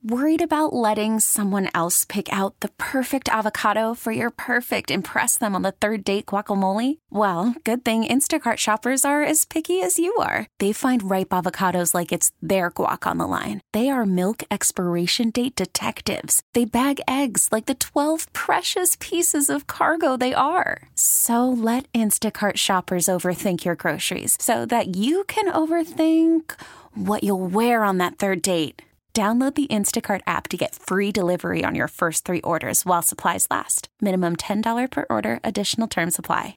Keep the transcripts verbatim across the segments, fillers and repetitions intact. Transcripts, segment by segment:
Worried about letting someone else pick out the perfect avocado for your perfect impress them on the third date guacamole? Well, good thing Instacart shoppers are as picky as you are. They find ripe avocados like it's their guac on the line. They are milk expiration date detectives. They bag eggs like the twelve precious pieces of cargo they are. So let Instacart shoppers overthink your groceries so that you can overthink what you'll wear on that third date. Download the Instacart app to get free delivery on your first three orders while supplies last. Minimum ten dollars per order. Additional terms apply.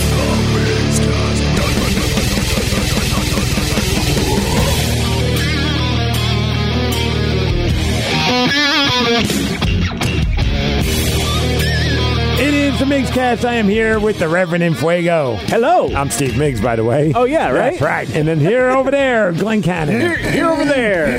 It is the Migs Cast. I am here with the Reverend Infuego. Hello. I'm Steve Miggs, by the way. Oh, yeah, right? That's right. And then here over there, Glenn Cannon. Here, here over there.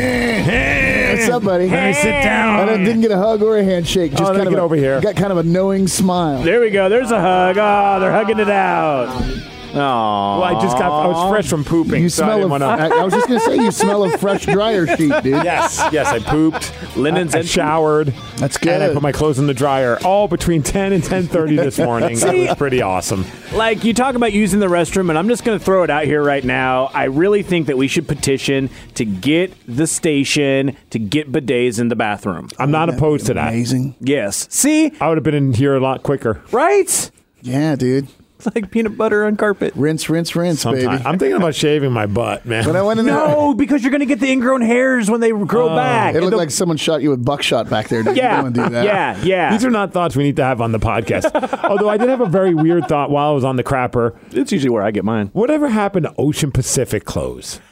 Hey. What's up, buddy? Hey, sit down. I didn't get a hug or a handshake. Just Oh, let kind me of get a, over here. Got kind of a knowing smile. There we go. There's a hug. Oh, they're hugging it out. Oh, Well, I just got, I was fresh from pooping. You so I smell didn't of. wanna... I, I was just gonna say you smell of fresh dryer sheet, dude. Yes, yes, I pooped. Linens I, I and- showered. That's good. And I put my clothes in the dryer all between ten and ten thirty this morning. It was pretty awesome. like you talk about using the restroom, and I'm just going to throw it out here right now. I really think that we should petition to get the station to get bidets in the bathroom. I'm not opposed to that. Amazing. Yes. See? I would have been in here a lot quicker. Right? Yeah, dude. It's like peanut butter on carpet. Rinse, rinse, rinse, Sometime. baby. I'm thinking about shaving my butt, man. When I went in there, No, because you're going to get the ingrown hairs when they grow back. it looked The- like someone shot you with buckshot back there. Dude. You yeah, don't want to do that. yeah, yeah. These are not thoughts we need to have on the podcast. Although I did have a very weird thought while I was on the crapper. It's usually where I get mine. Whatever happened to Ocean Pacific clothes?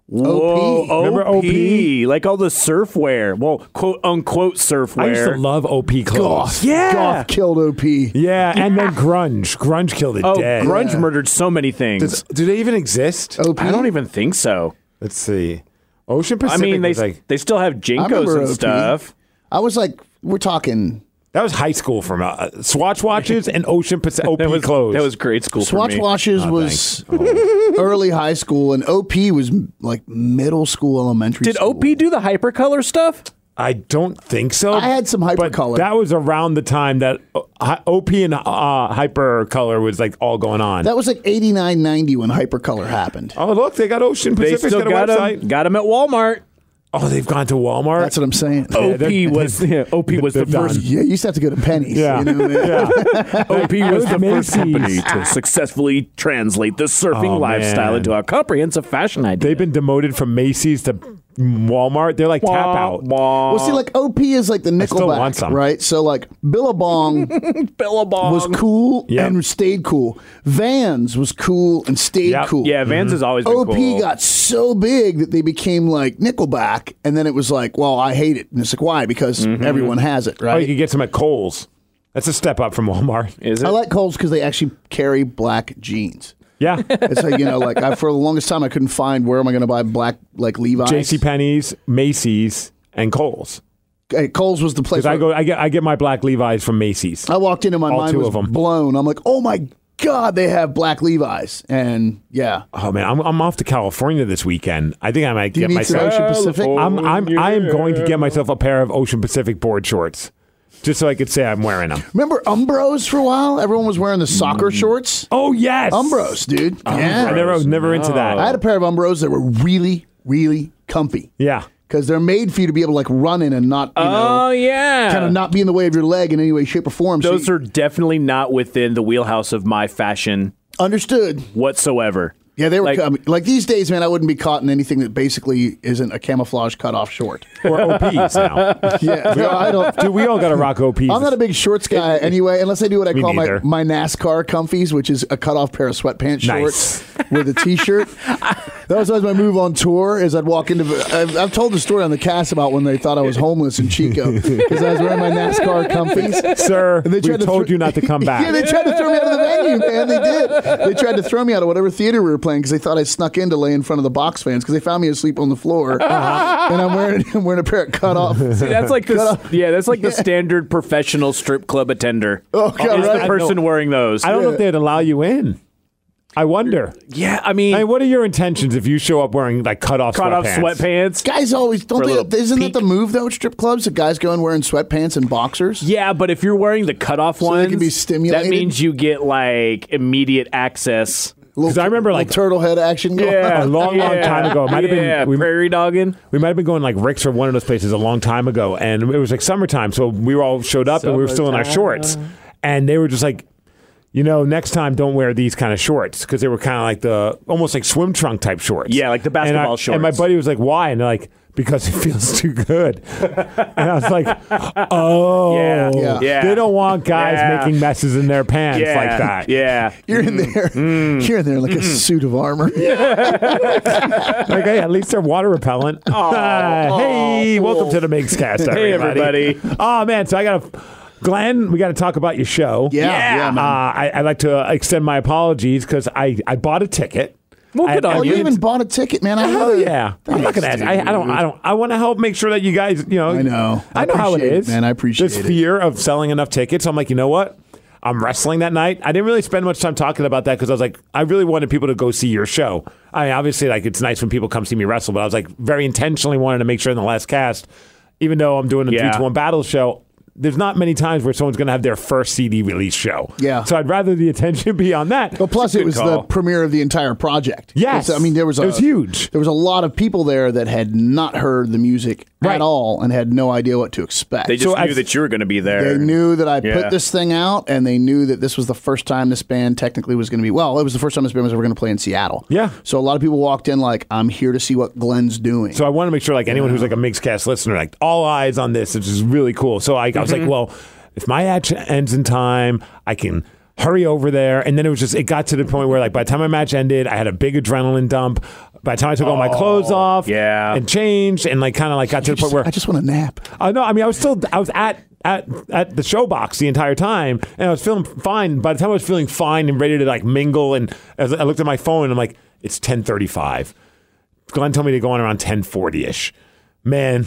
Whoa, Remember O P? Like all the surfwear. Well, quote unquote surfwear. I used to love O P clothes. Goth. Yeah. Goth killed O P. Yeah, and then grunge. Grunge killed it Oh, dead. grunge Yeah. murdered so many things. Does- do they even exist? O P. I don't even think so. Let's see. Ocean I Pacific mean, they was like, they still have I Jinkos remember and O P. stuff. I was like, we're talking that was high school for me. Uh, Swatch watches and Ocean Pacific O P That was clothes. That was grade school for Swatch me. washes Oh, was early high school, and O P was like middle school, elementary Did school. O P do the hypercolor stuff? I don't think so. I had some but hypercolor. that was around the time that uh, O P and uh, hypercolor was like all going on. That was like eighty-nine, ninety when hypercolor happened. oh, look, they got Ocean They Pacific's still got a got website. them. Got them at Walmart. Oh, they've gone to Walmart. That's what I'm saying. Yeah, O P they're- was yeah, O P was the they're done. first. Yeah, you used to have to go to Penny's. Yeah. You know, yeah. O P was the Macy's. first company to successfully translate the surfing Oh, lifestyle man. into a comprehensive fashion idea. They've been demoted from Macy's to Walmart. They're like tap out. Well, see, like O P is like the still want Nickelback, some. right? So like Billabong Billabong was cool Yep. and stayed cool. Vans was cool and stayed Yep. cool. Yeah, Vans has always been O P cool. got so big that they became like Nickelback, and then it was like, well, I hate it. And it's like, why? Because everyone has it, Oh, you right? can get some at Kohl's. That's a step up from Walmart. Is it? I like Kohl's because they actually carry black jeans. Yeah. It's like, you know, like I, for the longest time, I couldn't find where am I going to buy black, like Levi's. JCPenney's, Macy's, and Kohl's. Hey, Kohl's was the place. Because I where- go, I get, I get my black Levi's from Macy's. I walked in and my All mind two was of 'em. blown. I'm like, oh my God, they have black Levi's. And yeah. Oh man, I'm, I'm off to California this weekend. I think I might Do you get need some myself. Ocean Pacific? I'm, I'm, I am going to get myself a pair of Ocean Pacific board shorts, just so I could say I'm wearing them. Remember Umbros for a while? Everyone was wearing the soccer shorts. Oh yes, Umbros, dude. yeah. I never was never into that. I had a pair of Umbros that were really, really comfy. yeah. Because they're made for you to be able to like run in and not, you Oh know, yeah, kind of not be in the way of your leg in any way, shape, or form. So Those you- are definitely not within the wheelhouse of my fashion understood. whatsoever. Yeah, they were Like- like, like these days, man. I wouldn't be caught in anything that basically isn't a camouflage cutoff short. Or O Ps now. Yeah, no, I don't. Dude, we all got to rock O Ps. I'm not a big shorts guy anyway, unless I do what I Me call my, neither. my NASCAR comfies, which is a cutoff pair of sweatpants Nice. shorts with a t-shirt. That was always my move on tour. Is I'd walk into. I've, I've told the story on the cast about when they thought I was homeless in Chico because I was wearing my NASCAR comfies. Sir, And they we tried to told thro- you not to come back. Yeah, they tried to throw me out of the venue, man. They did. They tried to throw me out of whatever theater we were playing because they thought I snuck in to lay in front of the box fans because they found me asleep on the floor, uh-huh. and I'm wearing I'm wearing a pair of cut off. See, that's like the yeah, that's like the standard professional strip club attender. Oh, God, is right? the person wearing those? I don't know if they'd allow you in. I wonder. Yeah, I mean, I mean, what are your intentions if you show up wearing like cut off cut off sweatpants? sweatpants. Guys always don't. For a They, little isn't peek. that the move though? At strip clubs, the guys go in wearing sweatpants and boxers. Yeah, but if you're wearing the cutoff So they ones, can be stimulated? that means you get like immediate access. Because I remember like turtle head action going Yeah, a long, long yeah, time ago. It might have yeah, been we, prairie dogging. we might have been going like Rick's or one of those places a long time ago, and it was like summertime, so we were all showed up and we were still in our shorts, and they were just like, you know, next time don't wear these kind of shorts because they were kind of like the almost like swim trunk type shorts. Yeah, like the And I- basketball shorts. And my buddy was like, "Why?" And they're like, "Because it feels too good." And I was like, "Oh, Yeah, Yeah. yeah. They don't want guys Yeah. making messes in their pants yeah, like that." Yeah. You're in there. Mm. You're in there like a suit of armor. Like, hey, at least they're water repellent. Hey, welcome to the Mix Cast, Hey, everybody. everybody. Oh man, so I got to, Glenn, we got to talk about your show. Yeah, Yeah. yeah, Uh, man. I, I'd like to extend my apologies because I, I bought a ticket. Well, good I- on I Oh, you didn't- even bought a ticket, man. I Hell had a- yeah! I'm not gonna ask. I, I don't. I don't. I want to help make sure that you guys. You know. I know. I, I know how it appreciate it, is, man. I appreciate this it. fear of selling enough tickets. I'm like, you know what? I'm wrestling that night. I didn't really spend much time talking about that because I was like, I really wanted people to go see your show. I mean, obviously, like it's nice when people come see me wrestle, but I was like very intentionally wanted to make sure in the last cast, even though I'm doing a Yeah. three to one battle show. There's not many times where someone's going to have their first C D release show. Yeah. So I'd rather the attention be on that. Well, plus it Good was the call. premiere of the entire project. Yes. It's- I mean there was a, It was huge. There was a lot of people there that had not heard the music Right. at all and had no idea what to expect. They just So knew as- that you were going to be there. They knew that I Yeah. put this thing out, and they knew that this was the first time this band technically was going to be. Well, it was the first time this band was ever going to play in Seattle. Yeah. So a lot of people walked in like, "I'm here to see what Glenn's doing." So I want to make sure, like anyone who's like a Mixcast listener, like all eyes on this, which is really cool. So I, I was like, well, if my match ends in time, I can hurry over there. And then it was just, it got to the point where like by the time my match ended, I had a big adrenaline dump. By the time I took all my clothes off, yeah. and changed, and like kind of like got to the Just- point where I just want a nap. I know. I mean, I was still, I was at at at the show box the entire time, and I was feeling fine. By the time I was feeling fine and ready to like mingle, and as I looked at my phone, and I'm like, it's ten thirty-five. Glenn told me to go on around ten forty ish. Man,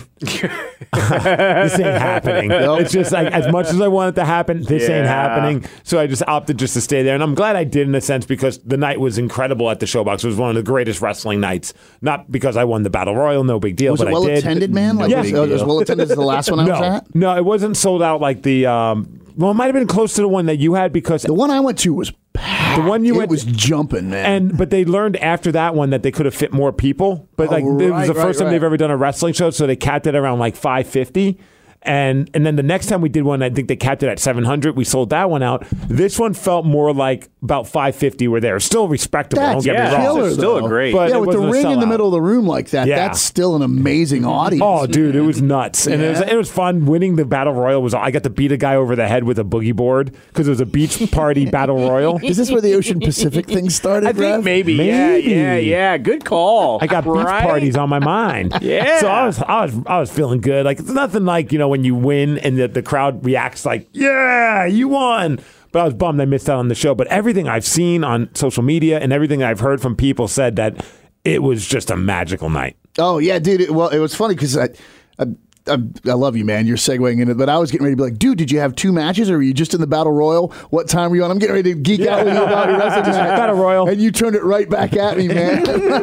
this ain't happening. It's just like as much as I want it to happen, this ain't Yeah. happening. So I just opted just to stay there, and I'm glad I did in a sense because the night was incredible at the Showbox. It was one of the greatest wrestling nights. Not because I won the Battle Royal, no big deal. Was but it well I did. attended, man? Like Yes. was, it was well attended as the last one I was No, at. no, it wasn't sold out like the. Um, well, it might have been close to the one that you had because The one I went to was packed. The one you it went- was jumping, man. and but they learned after that one that they could have fit more people. But Oh, like it was right, the right, first time right. they've ever done a wrestling show, so they capped it around like five fifty. And and then the next time we did one, I think they capped it at seven hundred. We sold that one out. This one felt more like about five fifty were there. Still respectable, That's don't get yeah, me wrong. killer, it's still a though. great- But yeah, it with the wasn't a ring in the sellout. middle of the room like that, Yeah. that's still an amazing audience. Oh, dude, it was nuts, and it was Yeah. it was fun. Winning the battle royal was. I got to beat a guy over the head with a boogie board because it was a beach party battle royal. Is this where the Ocean Pacific thing started, I think Rev? maybe, Maybe. Yeah, yeah, yeah. Good call. I got beach Right? parties on my mind. Yeah. So I was, I was, I was feeling good. Like it's nothing like you know when you win and the, the crowd reacts like, yeah, you won. But I was bummed I missed out on the show. But everything I've seen on social media and everything I've heard from people said that it was just a magical night. Oh yeah, dude. It, well, it was funny because I, I, I, I love you, man. You're segueing in it, but I was getting ready to be like, dude, did you have two matches, or were you just in the battle royal? What time were you on? I'm getting ready to geek out with you about your wrestling match. Battle royal. and you turned it right back at me, man.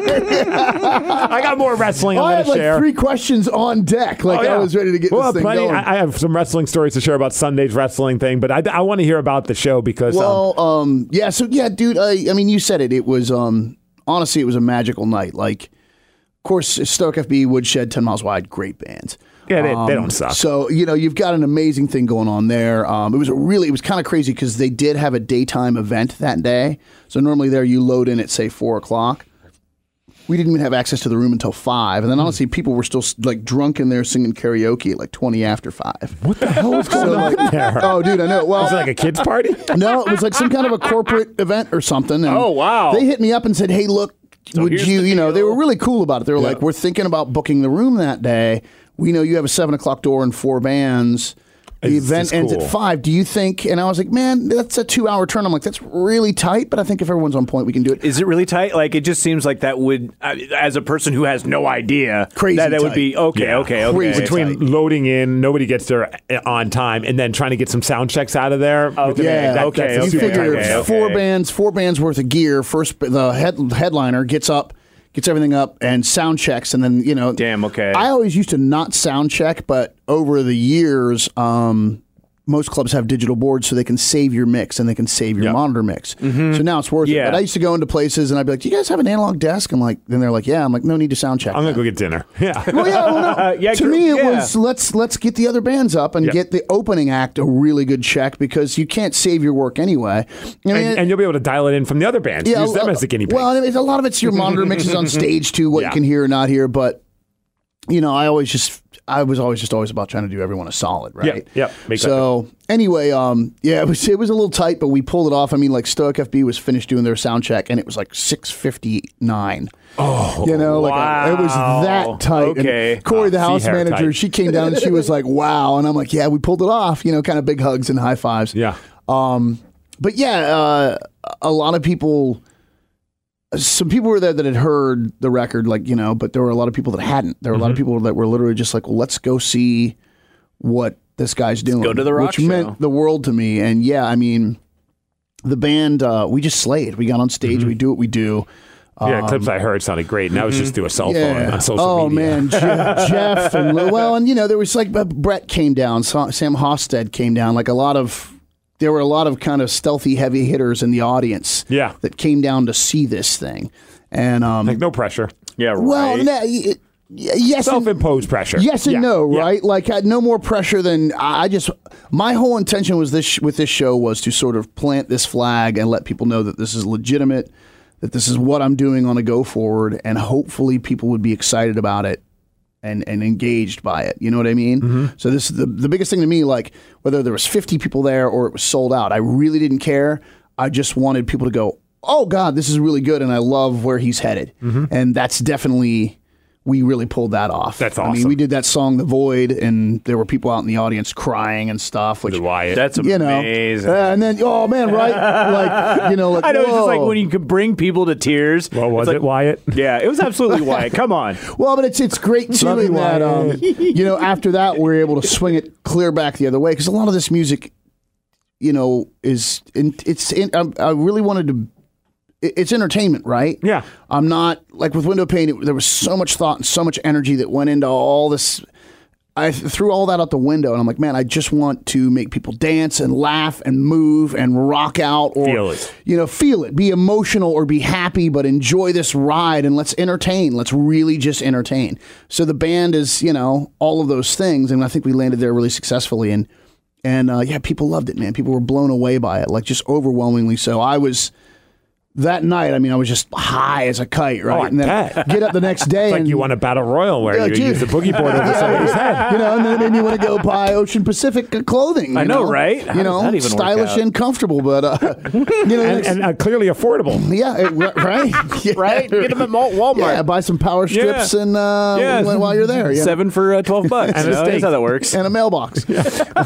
I got more wrestling I'm I going had to like share. three questions on deck. Like Oh, yeah. I was ready to get well, this thing plenty. going. I, I have some wrestling stories to share about Sunday's wrestling thing, but I, I want to hear about the show because um, Well, um, yeah, so yeah, dude. I, I mean, you said it. It was um, honestly, it was a magical night. Like, of course, Stoke F B, Woodshed, Ten Miles Wide, great bands. yeah, they, they Um, don't suck. So you know, you've got an amazing thing going on there. Um, it was a really, it was kind of crazy because they did have a daytime event that day. So normally there, you load in at say four o'clock. We didn't even have access to the room until five, and then honestly, people were still like drunk in there singing karaoke at like twenty after five. What the hell was going on there? Oh, dude, I know. Well, Was it like a kids party? no, it was like some kind of a corporate event or something. And Oh, wow. They hit me up and said, "Hey, look, would here's you?" the You know, they deal. were really cool about it. They were like, "We're thinking about booking the room that day. We know you have a seven o'clock door and four bands." The It's event just ends cool. at five. Do you think? And I was like, man, that's a two-hour turn. I'm like, that's really tight, but I think if everyone's on point, we can do it. Is it really tight? Like, it just seems like that would, uh, as a person who has no idea, Crazy that, that would tight. be okay, Yeah. okay, okay. Crazy Between tight. loading in, nobody gets there on time, and then trying to get some sound checks out of there. within- Yeah, that- okay, that's a You super okay, figure tight okay, window. four okay. bands, four bands worth of gear. First, the head, headliner gets up, gets everything up, and sound checks, and then you know. Damn, okay. I always used to not sound check, but over the years, um, most clubs have digital boards so they can save your mix and they can save your Yeah. monitor mix. So now it's worth Yeah. it. But I used to go into places and I'd be like, "Do you guys have an analog desk?" I'm like, then they're like, "Yeah." I'm like, "No need to sound check." I'm gonna that." go get dinner. Yeah. Well, yeah, well, no. Uh, yeah, to gr- me, it yeah. was let's let's get the other bands up and Yeah. get the opening act a really good check because you can't save your work anyway. I mean, and, and you'll be able to dial it in from the other bands. Use them uh, as the guinea pigs. Well, I mean, a lot of it's your monitor mixes on stage too, what Yeah. you can hear or not hear. But you know, I always just, I was always just always about trying to do everyone a solid, right? Yep, yep, make that So anyway, um, yeah, it was it was a little tight, but we pulled it off. I mean, like Stoic F B was finished doing their sound check, and it was like six fifty nine. Oh, you know, like wow. it was that tight. Okay. And Corey, the Ah, house see, hair manager, tight. she came down and she was like, "Wow," and I'm like, "Yeah, we pulled it off." You know, kind of big hugs and high fives. yeah. Um, but yeah, uh, a lot of people, some people were there that had heard the record, like, you know, but there were a lot of people that hadn't. There were a lot of people that were literally just like, well, let's go see what this guy's doing. go to the rock which show. meant the world to me. And yeah, I mean, the band, uh, we just slayed. We got on stage, we do what we do. Yeah, clips I heard sounded great, and that was just through a cell phone on social oh media. man, Je- Jeff and Lou- well, and you know there was like uh, Brett came down, Sa- Sam Hofstad came down, like a lot of. There were a lot of kind of stealthy heavy hitters in the audience. Yeah. that came down to see this thing, and um, Like no pressure, Yeah, right. well, no, y- y- yes, and, self-imposed pressure. yes and Yeah, no, yeah. right? Like I had no more pressure than I just. My whole intention was this with this show was to sort of plant this flag and let people know that this is legitimate, that this is what I'm doing on a go forward, and hopefully people would be excited about it and, and engaged by it. You know what I mean? Mm-hmm. So this is the the biggest thing to me, like whether there was fifty people there or it was sold out, I really didn't care. I just wanted people to go, "Oh God, this is really good," and I love where he's headed. And that's definitely, we really pulled that off. That's I mean, awesome. we did that song, "The Void," and there were people out in the audience crying and stuff, which, With Wyatt. That's you know, amazing. uh, and then, oh man, right? Like, you know, like, I know, it's just like whoa. when you can bring people to tears. What was It's like- it, Wyatt? Yeah, it was absolutely Wyatt. Come on. Well, but it's it's great too Love you, in that um, Wyatt. you know after that we're able to swing it clear back the other way because a lot of this music, you know, is in, it's in, I, I really wanted to. it- It's entertainment, right? Yeah. I'm not like with Window Pane. It, there was so much thought and so much energy that went into all this. I th- threw all that out the window, and I'm like, man, I just want to make people dance and laugh and move and rock out, or Feel it. you know, feel it, be emotional or be happy, but enjoy this ride and let's entertain. Let's really just entertain. So the band is, you know, all of those things, and I think we landed there really successfully. And and uh, yeah, people loved it, man. People were blown away by it, like just overwhelmingly so. I was. That night, I mean, I was just high as a kite, right? Oh, I and then bet. get up the next day It's like and you won a battle royal where Yeah, you dude. use the boogie board over somebody's head. you know, and then, then you want to go buy Ocean Pacific clothing. I you know, right? How You does know, that even work stylish out? and comfortable, but uh, you know, And, next- and uh, clearly affordable. yeah, it- right, yeah. Right? Get them at Malt- Walmart. Yeah, buy some power strips Yeah. and uh, Yeah. while while you're there, yeah. Seven for uh, twelve bucks. And you a know, steak. That's how that works. and a mailbox. And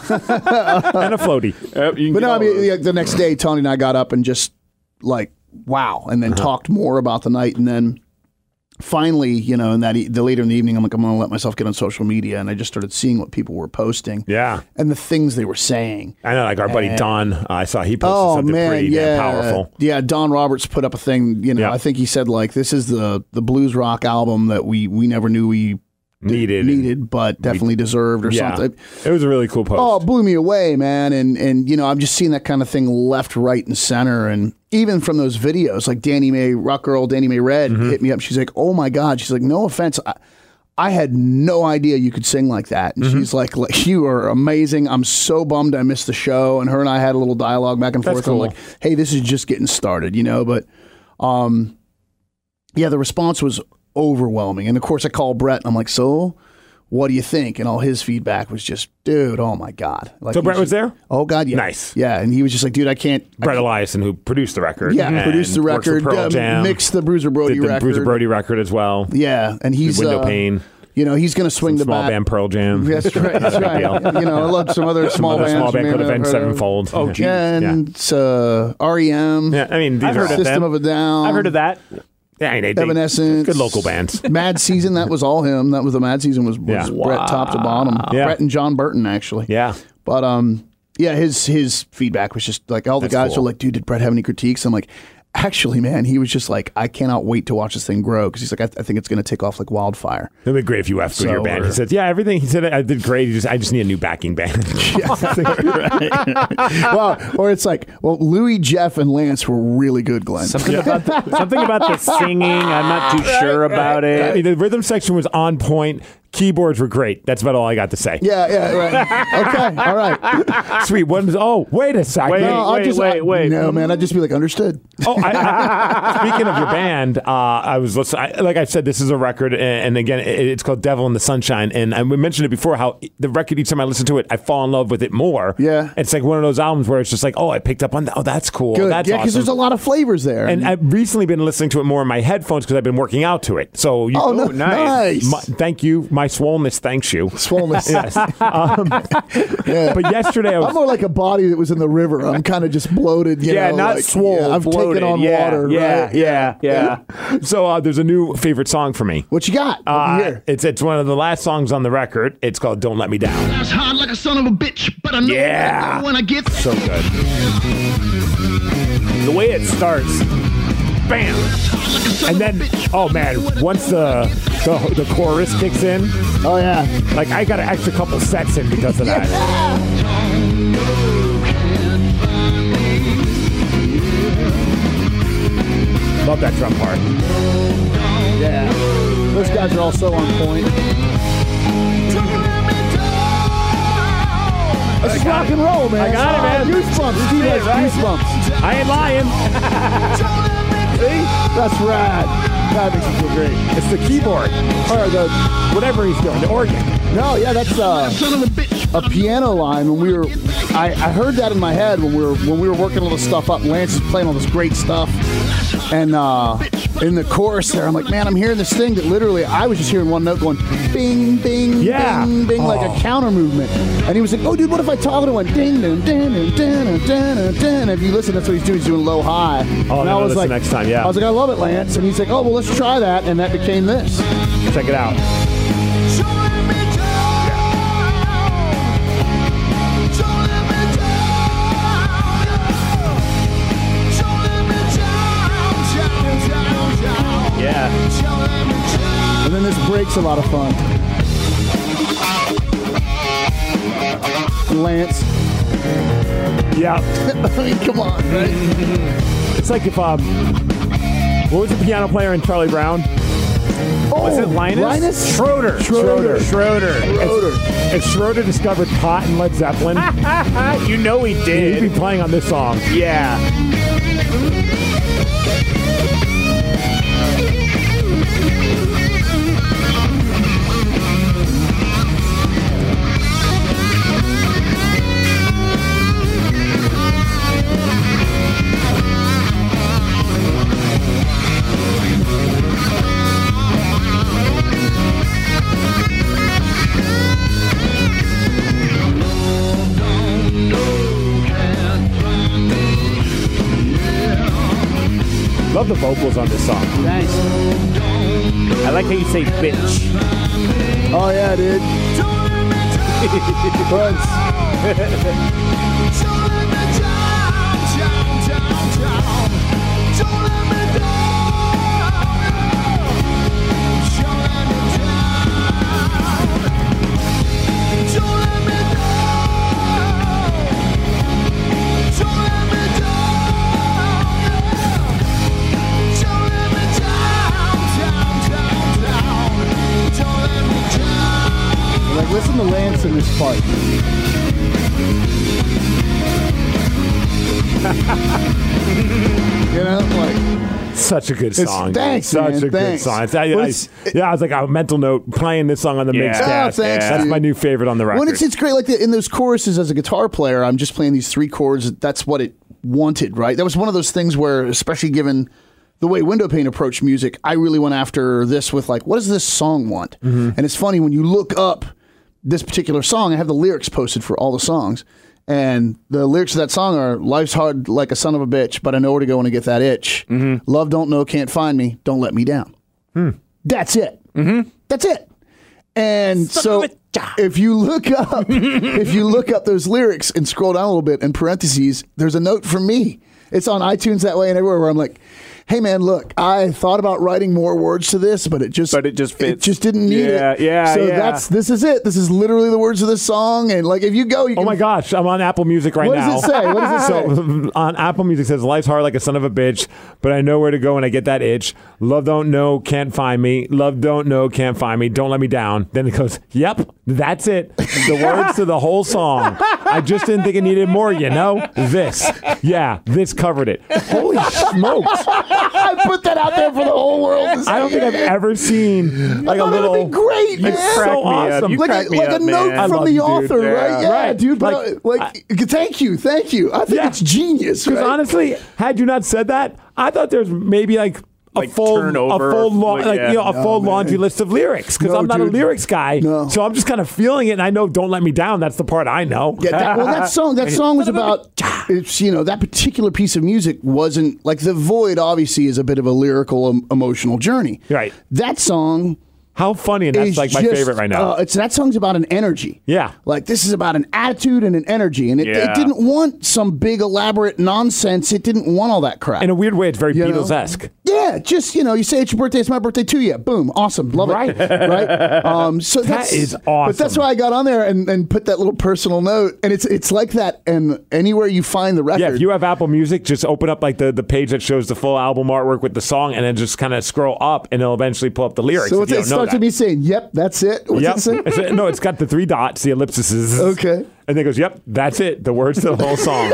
a floaty. Yep, you can But get no, I all mean, those. yeah, the next day, Tony and I got up and just like, wow, and Uh-huh. then talked more about the night, and then finally, you know, in that e- the later in the evening, I'm like, I'm going to let myself get on social media, and I just started seeing what people were posting, Yeah. and the things they were saying. I know, like our buddy Don, uh, I saw he posted Oh something man, pretty yeah, damn powerful. yeah. Don Roberts put up a thing. You know, Yeah. I think he said like, "This is the the blues rock album that we we never knew we Needed. needed, but definitely deserved, or Yeah. something." It was a really cool post. Oh, it blew me away, man. And and you know, I'm just seeing that kind of thing left, right, and center. And even from those videos, like Danny Mae, Rock Girl, Danny Mae Red Mm-hmm. hit me up. She's like, "Oh my God," she's like, "No offense, I, I had no idea you could sing like that." And Mm-hmm. she's like, like, "You are amazing. I'm so bummed I missed the show." And her and I had a little dialogue back and That's forth. I'm cool. like, "Hey, this is just getting started," you know. But um, yeah, the response was overwhelming. And of course, I called Brett. And I'm like, "So, what do you think?" And all his feedback was just, "Dude, oh my God." Like, So he's Brett was just- there? Oh God, yeah. Nice. Yeah, and he was just like, "Dude, I can't." I Brett Eliason, who produced the record. Yeah, and produced the works for record, Pearl uh, Jam, mixed the Bruiser Brody did the record. Bruiser Brody record as well. Yeah, and he's Window uh, Pane. You know, he's going to swing Some the small bat. band Pearl Jam. That's right. That's right. You know, I love some other Some small other bands. small band you could may have not been have heard of. Sevenfold. Oh, Yeah. geez. And it's, uh, R E M. Yeah, I mean, these I've are heard of System them. of a Down. I've heard of that. yeah, I mean, they, they- Evanescence. good local bands. Mad Season, that was all him. That was the Mad Season was, was Yeah. Brett top to bottom. Yeah. Brett and John Burton, actually. Yeah. But um, yeah, his his feedback was just like all the That's guys cool. were like, dude, did Brett have any critiques? I'm like, actually, man, he was just like, I cannot wait to watch this thing grow because he's like, I, th- I think it's going to take off like wildfire. It'd be great if you effed with So, your band. He or- said, "Yeah, everything." He said, "I did great. He just, I just need a new backing band." Well, or it's like, well, Louis, Jeff, and Lance were really good, Glenn. Something about the, something about the singing. I'm not too sure about I mean, it. the rhythm section was on point. Keyboards were great. That's about all I got to say. Yeah, yeah, right. Okay, all right. Sweet. One was, oh, wait a second. Wait. No, I'll just, wait, I- wait. No, man, I'd just be like, understood. Oh, I, I, speaking of your band, uh, I was listening. I, like I said, this is a record, and, and again, it, it's called "Devil in the Sunshine." And I mentioned it before. How the record, each time I listen to it, I fall in love with it more. Yeah. it's like one of those albums where it's just like, oh, I picked up on that. Oh, that's cool. Good. That's yeah, because awesome. there's a lot of flavors there. And I've recently been listening to it more in my headphones because I've been working out to it. So, you, oh, no, nice. nice. my, thank you. My swollenness thanks you. Swollenness. Yes. Um, Yeah. but yesterday I I'm was. more like a body that was in the river. I'm kind of just bloated. You Yeah, know, not like, swole. yeah, I've bloated. taken on yeah, water. Yeah, right? yeah, yeah. So uh, there's a new favorite song for me. What you got? Let me Uh, hear. it's it's one of the last songs on the record. It's called "Don't Let Me Down." It's hard like a son of a bitch, but I know Yeah. when I get So good. The way it starts, bam. And then, oh man, once the the, the chorus kicks in, Oh yeah. like I got an extra couple sets in because of that. Love that drum part. Yeah. Those guys are all so on point. This is rock and roll, man. I got it, man. Goosebumps. Steve has right? goosebumps. I ain't lying. See? That's rad. That makes me feel great. It's the keyboard or the whatever he's doing, the organ. No, yeah, that's uh, son of a bitch. a piano line when we were. I, I heard that in my head when we were when we were working all this stuff up. Lance is playing all this great stuff, and uh, in the chorus there, I'm like, man, I'm hearing this thing that literally I was just hearing one note going, bing, bing, Yeah. bing, bing, like a counter movement. And he was like, oh, dude, what if I talk to one, ding, ding, ding, ding, ding, ding, ding. If you listen, that's what he's doing. He's doing low high. Oh, and no, I was listen like, next time, yeah. I was like, I love it, Lance. And he's like, oh, well, let's try that, and that became this. Check it out. Yeah. And then this break's a lot of fun. Lance. Yeah, I mean, come on, right? it's like if um, what was the piano player in Charlie Brown? Was it Linus? Linus? Schroeder. Schroeder. Schroeder. Schroeder. If Schroeder discovered pot and Led Zeppelin, You know he he'd did. be playing on this song. Yeah. Love the vocals on this song. Thanks. I like how you say bitch. Oh, yeah, dude. Prince. Like, listen to Lance in this part. You know, like, Such a good It's- song. thanks, Such man, a good thanks. song. It's, I, But I, it's- yeah, I was like a mental note playing this song on the Yeah. mix Oh, cast. thanks, That's dude. my new favorite on the record. when it's it's great. Like the, in those choruses, as a guitar player, I'm just playing these three chords. That's what it wanted, right? That was one of those things where, especially given the way Windowpane approached music, I really went after this with like, what does this song want? Mm-hmm. And it's funny when you look up this particular song, I have the lyrics posted for all the songs. And the lyrics of that song are, life's hard like a son of a bitch, but I know where to go when I get that itch. Mm-hmm. Love don't know, can't find me, don't let me down. Hmm. That's it. Mm-hmm. That's it. And son so if you look up, if you look up those lyrics and scroll down a little bit in parentheses, there's a note from me. It's on iTunes that way and everywhere where I'm like, hey man, look, I thought about writing more words to this, but it just but it just fits. It just didn't need yeah, it. Yeah, so yeah. that's this is it. This is literally the words of this song. And like if you go, you can, oh my gosh, I'm on Apple Music right what now. What does it say? What does it say? So on Apple Music it says, life's hard like a son of a bitch, but I know where to go when I get that itch. Love don't know, can't find me. Love don't know, can't find me. Don't let me down. Then it goes, yep, that's it. The words to the whole song. I just didn't think it needed more, you know? This. Yeah, this covered it. Holy smokes. I put that out there for the whole world to see. I don't think I've ever seen like I a little. It'd be great, man. It's so awesome. You like crack a, me like up, a note man. from the you, author, dude. right? Yeah. Yeah, Right. dude. But Like, like, like thank you, thank you. I think Yeah. it's genius. Because Right? honestly, had you not said that, I thought there's maybe like a Like full, turnover, a full, la- like, like, yeah. you know, a No, full man. laundry list of lyrics. Because No, I'm not dude. a lyrics guy, No. so I'm just kind of feeling it. And I know, "Don't Let Me Down." That's the part I know. Yeah, that, well, that song, that song was about. It's you know that particular piece of music wasn't like The Void. Obviously, is a bit of a lyrical, um, emotional journey. Right. That song. How funny, and that's is like my just, favorite right now. Uh, it's that song's about an energy. Yeah. like this is about an attitude and an energy, and it, Yeah. it didn't want some big elaborate nonsense. It didn't want all that crap. In a weird way, it's very You know? Beatles-esque. Yeah, just you know, you say it's your birthday, it's my birthday too. Yeah, boom, awesome, love Right. it. Right, um, so That that's, is But that's awesome. why I got on there and, and put that little personal note, and it's it's like that. And anywhere you find the record, Yeah, if you have Apple Music, just open up like the, the page that shows the full album artwork with the song, and then just kind of scroll up, and it'll eventually pull up the lyrics. so if what's you it don't know starts that. with me saying, "Yep, that's it." What's Yep. it say? It's a- no, it's got the three dots, the ellipses. Okay. And then it goes, yep, that's it. The words to the whole song.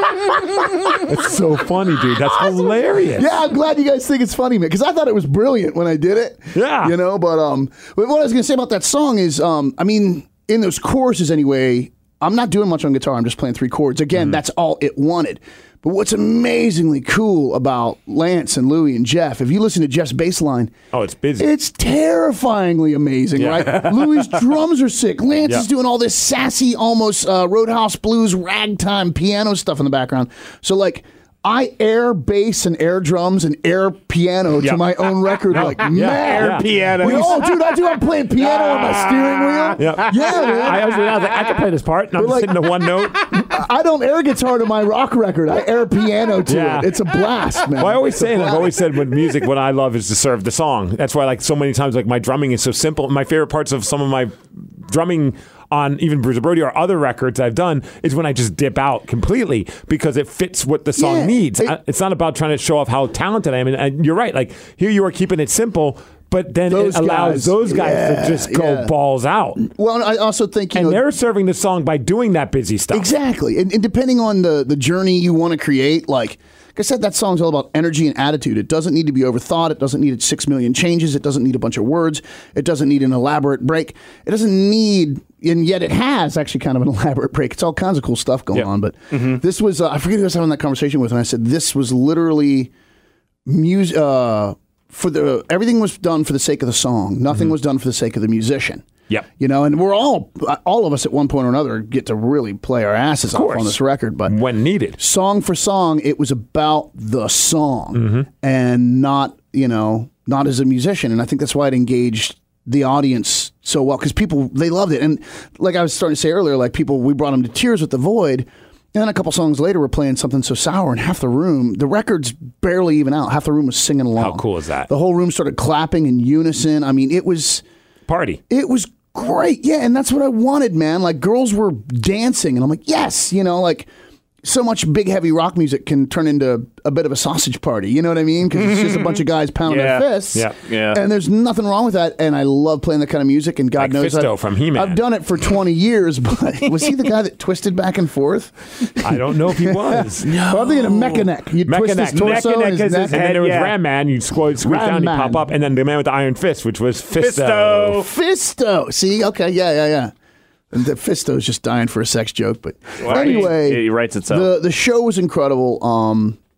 It's so funny, dude. That's hilarious. Yeah, I'm glad you guys think it's funny, man, because I thought it was brilliant when I did it. Yeah. You know, but um, but what I was going to say about that song is, um, I mean, in those choruses anyway, I'm not doing much on guitar. I'm just playing three chords. Again, Mm-hmm. that's all it wanted. But what's amazingly cool about Lance and Louie and Jeff, if you listen to Jeff's bass line, Oh, it's busy. it's terrifyingly amazing, Yeah. right? Louie's drums are sick. Lance Yeah. is doing all this sassy, almost uh, Roadhouse Blues ragtime piano stuff in the background. So, like, I air bass and air drums and air piano Yeah. to my own record. No. Like, Yeah. man. Air piano. We, oh, dude, I do. I'm playing piano on my steering wheel. Yep. Yeah, man. I was, I was like, I can play this part, and I'm We're just like- hitting the one note. I don't air guitar to my rock record. I air piano to Yeah. it. It's a blast, man. Well, I always say, and It's a I've always blast. said, with music, what I love is to serve the song. That's why, like, so many times, like, my drumming is so simple. My favorite parts of some of my drumming on even Bruiser Brody or other records I've done is when I just dip out completely because it fits what the song Yeah. needs. It- I- it's not about trying to show off how talented I am. And, and you're right. Like, here you are keeping it simple, but then Those it allows guys, those guys yeah, to just go yeah. balls out. Well, I also think, you And know, they're serving the song by doing that busy stuff. exactly. And, and depending on the, the journey you want to create, like, like I said, that song's all about energy and attitude. It doesn't need to be overthought. It doesn't need six million changes. It doesn't need a bunch of words. It doesn't need an elaborate break. It doesn't need, and yet it has actually kind of an elaborate break. It's all kinds of cool stuff going Yep. on. But this was, uh, I forget who I was having that conversation with, and I said, this was literally music, uh, for the, everything was done for the sake of the song. Nothing was done for the sake of the musician. Yep. You know, and we're all, all of us at one point or another get to really play our asses off course. on this record. But When needed. song for song, it was about the song Mm-hmm. and not, you know, not as a musician. And I think that's why it engaged the audience so well, because people, they loved it. And like I was starting to say earlier, like people, we brought them to tears with The Void. And then a couple songs later, we're playing Something So Sour, and half the room, the record's barely even out. Half the room was singing along. How cool is that? The whole room started clapping in unison. I mean, it was, Party. it was great. Yeah, and that's what I wanted, man. Like, girls were dancing, and I'm like, yes, you know, like, so much big, heavy rock music can turn into a bit of a sausage party. You know what I mean? Because it's just a bunch of guys pounding Yeah. their fists. Yeah. Yeah. And there's nothing wrong with that. And I love playing that kind of music. And God Like knows Fisto I've, from He-Man. I've done it for twenty years. But was he the guy that twisted back and forth? I don't know if he was. Well, I'm thinking of Mechaneck. You'd twist his Mechaneck. torso Mechaneck and his is neck. his And then head, there was yeah. Ram Man. You'd squeeze, squeeze Ram down, he'd Man. pop up. And then the man with the iron fist, which was Fisto. Fisto. Fisto. See? Okay. Yeah, yeah, yeah. And the Fisto's just dying for a sex joke. But Well, anyway, he- he writes itself. The, the show was incredible. Um,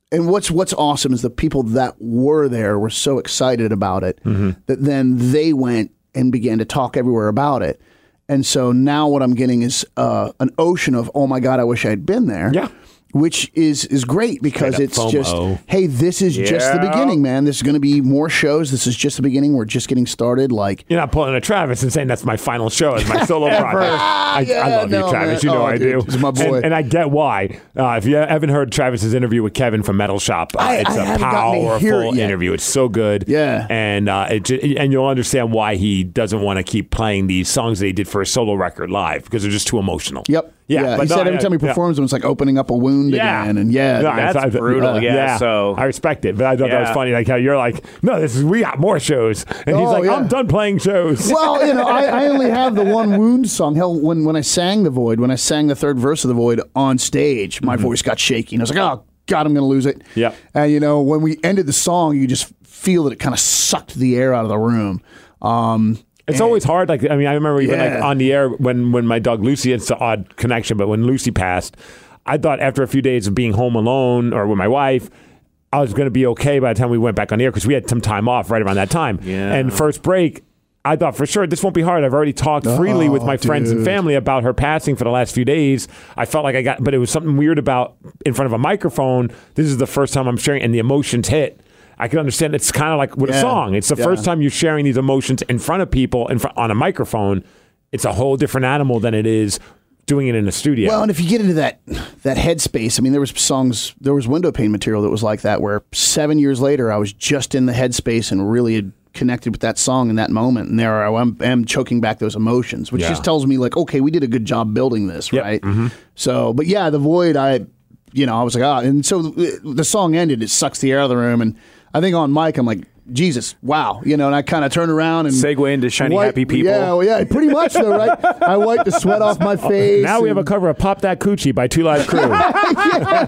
and what's what's awesome is the people that were there were so excited about it Mm-hmm. that then they went and began to talk everywhere about it. And so now what I'm getting is uh, an ocean of, oh my God, I wish I had been there. Yeah. Which is is great because Straight up it's just, FOMO. hey, this is just the Yeah. beginning, man. This is going to be more shows. This is just the beginning. We're just getting started. Like, You're not pulling a Travis and saying that's my final show as my solo project. I, Yeah, I love no, you, Travis. man. You know Oh, I dude, do. he's my boy. And, and I get why. Uh, if you haven't heard Travis's interview with Kevin from Metal Shop, uh, I- it's I a haven't gotten to hear it powerful yet. interview. It's so good. Yeah. And uh, it ju- and you'll understand why he doesn't want to keep playing these songs that he did for a solo record live because they're just too emotional. yep. Yeah. He but said no, every yeah, time he yeah. performs them, it's like opening up a wound Yeah. again. And yeah. No, That's I- I- brutal, yeah, so- I respect it, but I thought that was Yeah. funny. Like how you're like, no, this is we got more shows, and he's Oh, like, yeah. I'm done playing shows. Well, you know, I, I only have the one wound song. Hell, when, when I sang The Void, when I sang the third verse of The Void on stage, my voice got shaky. And I was like, oh, God, I'm going to lose it. Yep. And, you know, when we ended the song, you just feel that it kind of sucked the air out of the room. Um, It's always hard. Like I mean, I remember even like Yeah. on the air when when my dog Lucy. It's an odd connection, but when Lucy passed, I thought after a few days of being home alone or with my wife, I was going to be okay by the time we went back on the air because we had some time off right around that time. Yeah. And first break, I thought for sure this won't be hard. I've already talked freely with my friends and dude. family about her passing for the last few days. I felt like I got, but it was something weird about in front of a microphone. This is the first time I'm sharing, and the emotions hit. I can understand it's kind of like with a Yeah. song. It's the Yeah. first time you're sharing these emotions in front of people in front, on a microphone. It's a whole different animal than it is doing it in a studio. Well, and if you get into that that headspace, I mean, there was songs, there was window pane material that was like that, where seven years later, I was just in the headspace and really had connected with that song in that moment, and there I am, am choking back those emotions, which Yeah. just tells me like, okay, we did a good job building this, Yep. right? So, but yeah, The Void, I, you know, I was like, ah, and so the, the song ended, it sucks the air out of the room, and I think on mic, I'm like, Jesus, wow, you know, and I kind of turned around and Segue into Shiny wipe- Happy People. Yeah, well, yeah, pretty much though, right? I wiped the sweat off my face. now we have a and- cover of Pop That Coochie by Two Live Crew. yeah,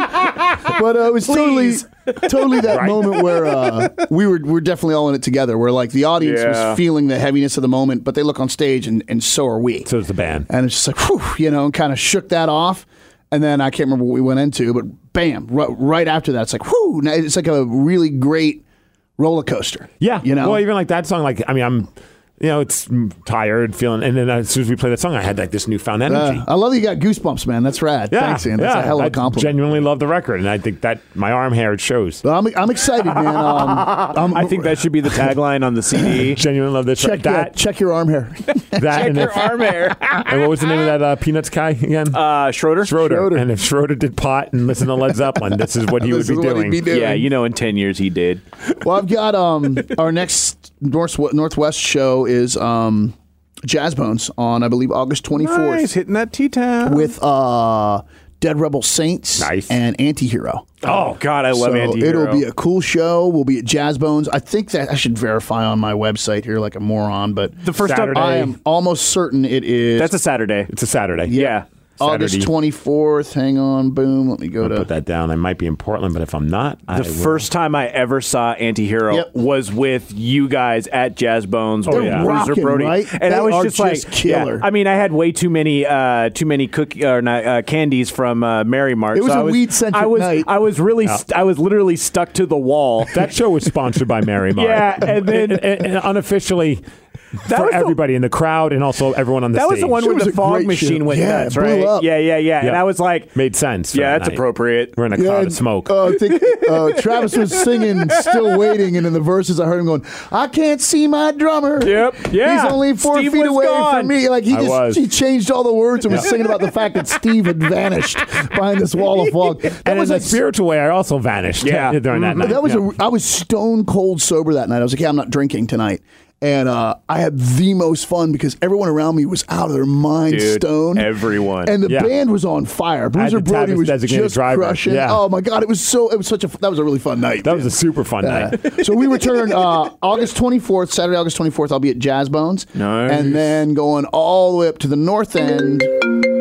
man. But uh, it was Please. totally, totally that Right. moment where uh, we were we're definitely all in it together. Where like the audience Yeah. was feeling the heaviness of the moment, but they look on stage and, and so are we. So is the band. And it's just like, whew, you know, and kind of shook that off. And then I can't remember what we went into, but bam, r- right after that, it's like, whew, now it's like a really great roller coaster. Yeah. you know. Well, even like that song, like, I mean, I'm, you know, it's mm, tired, feeling, and then as soon as we played that song, I had like this newfound energy. Uh, I love that you got goosebumps, man. That's rad. yeah. Thanks, Ian. That's yeah. a hell of a I compliment. genuinely love the record, and I think that my arm hair it shows. But I'm, I'm excited, man. Um, I'm, I think that should be the tagline on the C D. Genuinely love this. check that, that. Check your arm hair. that, and, if, arm hair. and what was the name of that uh, Peanuts guy again? Uh, Schroeder? Schroeder. Schroeder. And if Schroeder did pot and listened to Led Zeppelin, this is what he would This be is what he'd doing. be doing. Yeah, you know, in ten years he did. Well, I've got um our next North Northwest show is um Jazz Bones on I believe August twenty-fourth Nice, hitting that T-Town. with uh Dead Rebel Saints Nice. and Antihero. Oh, God, I love so Antihero. it'll be a cool show. We'll be at Jazz Bones. I think that I should verify on my website here like a moron, but The first Saturday. time. I am almost certain it is That's a Saturday. It's a Saturday. Yeah. August Saturday. twenty-fourth. Hang on, boom. Let me go I'll to put that down. I might be in Portland, but if I'm not, I The will. first time I ever saw Antihero Yep. was with you guys at Jazz Bones with yeah. Bruiser rocking, Brody, right? and They I was are just like, just killer. yeah. I mean, I had way too many, uh, too many cookie or not, uh, candies from uh, Mary Mart. It was so a I was, weed-centric I was, night. I was really, st- I was literally stuck to the wall. That show was sponsored by Mary Mart. Yeah, and then- and, and unofficially That for was the- everybody in the crowd and also everyone on the That stage. was the one It where was the a fog great machine show. went Yeah, nuts, it blew right? up. Yeah, yeah, yeah, Yeah. And I was like, Made sense. for yeah, that that's night. appropriate. We're in a cloud of smoke. Uh, I think uh, Travis was singing "Still Waiting," and in the verses, I heard him going, "I can't see my drummer. Yep, yeah. he's only four Steve feet was away gone." from me." Like he I just was. he changed all the words and was singing about the fact that Steve had vanished behind this wall of fog. That and in was a like spiritual way, I also vanished Yeah. during that night. that was Yeah. a, I was stone cold sober that night. I was like, "Yeah, I'm not drinking tonight." And uh, I had the most fun because everyone around me was out of their mind Dude, stoned. everyone. And the Yeah. band was on fire. Bruiser the Brody Travis was designated just driver. crushing. Yeah. Oh my god, it was so it was such a that was a really fun night. That was a super fun night. So we return uh, August twenty-fourth, Saturday, August twenty-fourth. I'll be at Jazz Bones. Nice. And then going all the way up to the north end,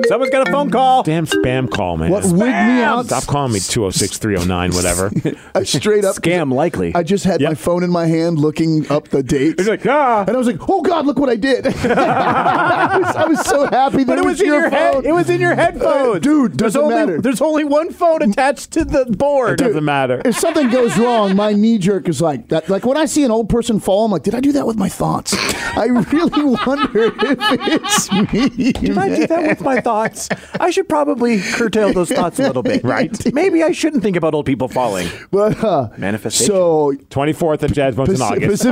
Someone's got a phone call. Damn spam call, man. What wigged me out? Stop calling me two oh six, three oh nine, whatever. I straight up Scam likely. I just had Yep. my phone in my hand looking up the dates. He's like, ah. And I was like, oh, God, look what I did. I, was, I was so happy that But it was in your phone. head. It was in your headphones, Uh, dude, There's doesn't only matter. there's only one phone attached to the board. It doesn't matter. If something goes wrong, my knee jerk is like that. Like when I see an old person fall, I'm like, did I do that with my thoughts? I really wonder if it's me. Did I do that with my thoughts? I should probably curtail those thoughts a little bit, right? Maybe I shouldn't think about old people falling. But uh, Manifestation. So twenty-fourth at Jazz Bones in Paci- August.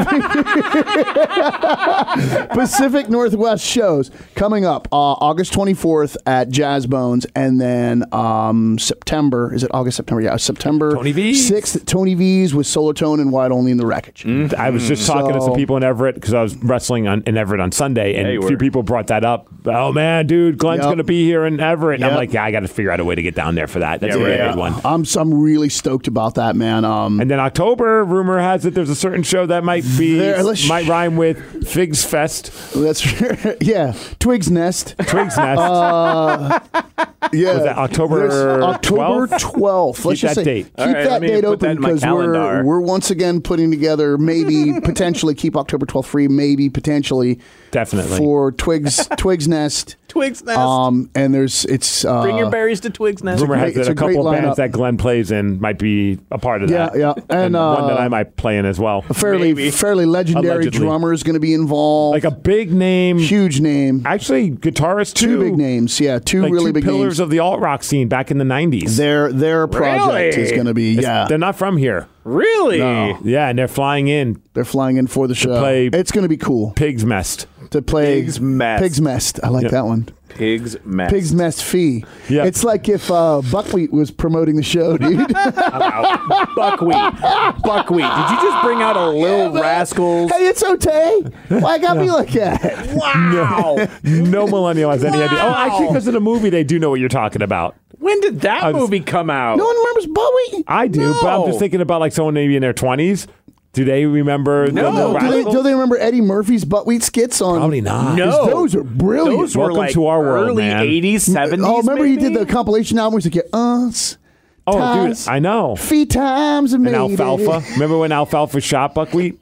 Pacific, Pacific Northwest shows coming up uh, August twenty-fourth at Jazz Bones, and then um, September, is it August, September? Yeah, September Tony V's. sixth at Tony V's with Solar Tone and Wide Only in the Wreckage. I was just talking to So- some people in Everett because I was wrestling on, in Everett on Sunday, and Yeah, you a few were. people brought that up. Oh, man, dude, Glenn's Yep. going to be here in Everett. And I'm Yep. like, yeah, I got to figure out a way to get down there for that. That's Yeah, a really right. big one. I'm, I'm really stoked about that, man. Um, And then October, rumor has it there's a certain show that might be There, let's- might rhyme with Figs Fest, that's yeah, Twig's Nest. Twigs Nest. Uh, Yeah, Was that October There's October twelfth? twelfth. Let's Keep just that say, date. Keep All right, that let me date put that open in my because we're calendar. we're once again putting together maybe potentially keep October twelfth free, maybe potentially Definitely. for Twigs Twigs Nest. Twigs Nest. Um, and there's it's uh, Bring your berries to Twigs Nest. Rumor has great- it's that a a couple great of lineup. bands that Glenn plays in might be a part of Yeah, that. yeah. And, one that uh, I might play in as well. a fairly Maybe. fairly legendary Allegedly. drummer is going to be involved. Like a big name, huge name. actually guitarist Two too. big names. Yeah, two Like really two big pillars names. of the alt rock scene back in the nineties. Their their project Really? is going to be yeah. They're not from here. Really? No. Yeah, and they're flying in They're flying in for the show. play- It's going to be cool Pigs Mest. to play Pigs Mest. Pigs Mest. I like Yep. that one. Pigs Mest. Pigs Mest Fee. Yeah. It's like if uh, Buckwheat was promoting the show, dude. Buckwheat. Buckwheat. Did you just bring out a Lil Rascals? Hey, it's Otay. Why got me like that? Wow. No millennial has any idea. Oh, actually, because of the movie, they do know what you're talking about. When did that I was- movie come out? No one remembers Bowie. I do, but I'm No. just thinking about like someone maybe in their twenties. Do they remember? No. the No, Do they, Rascals? do they remember Eddie Murphy's Buckwheat skits on? Probably not. No. 'Cause those are brilliant. Those were Welcome like to our world, early man. eighties, seventies. Oh, remember he maybe? did the compilation album? He's like, yeah, us. Oh, ties, dude, I know. Fee times and And Alfalfa. Remember when Alfalfa shot Buckwheat?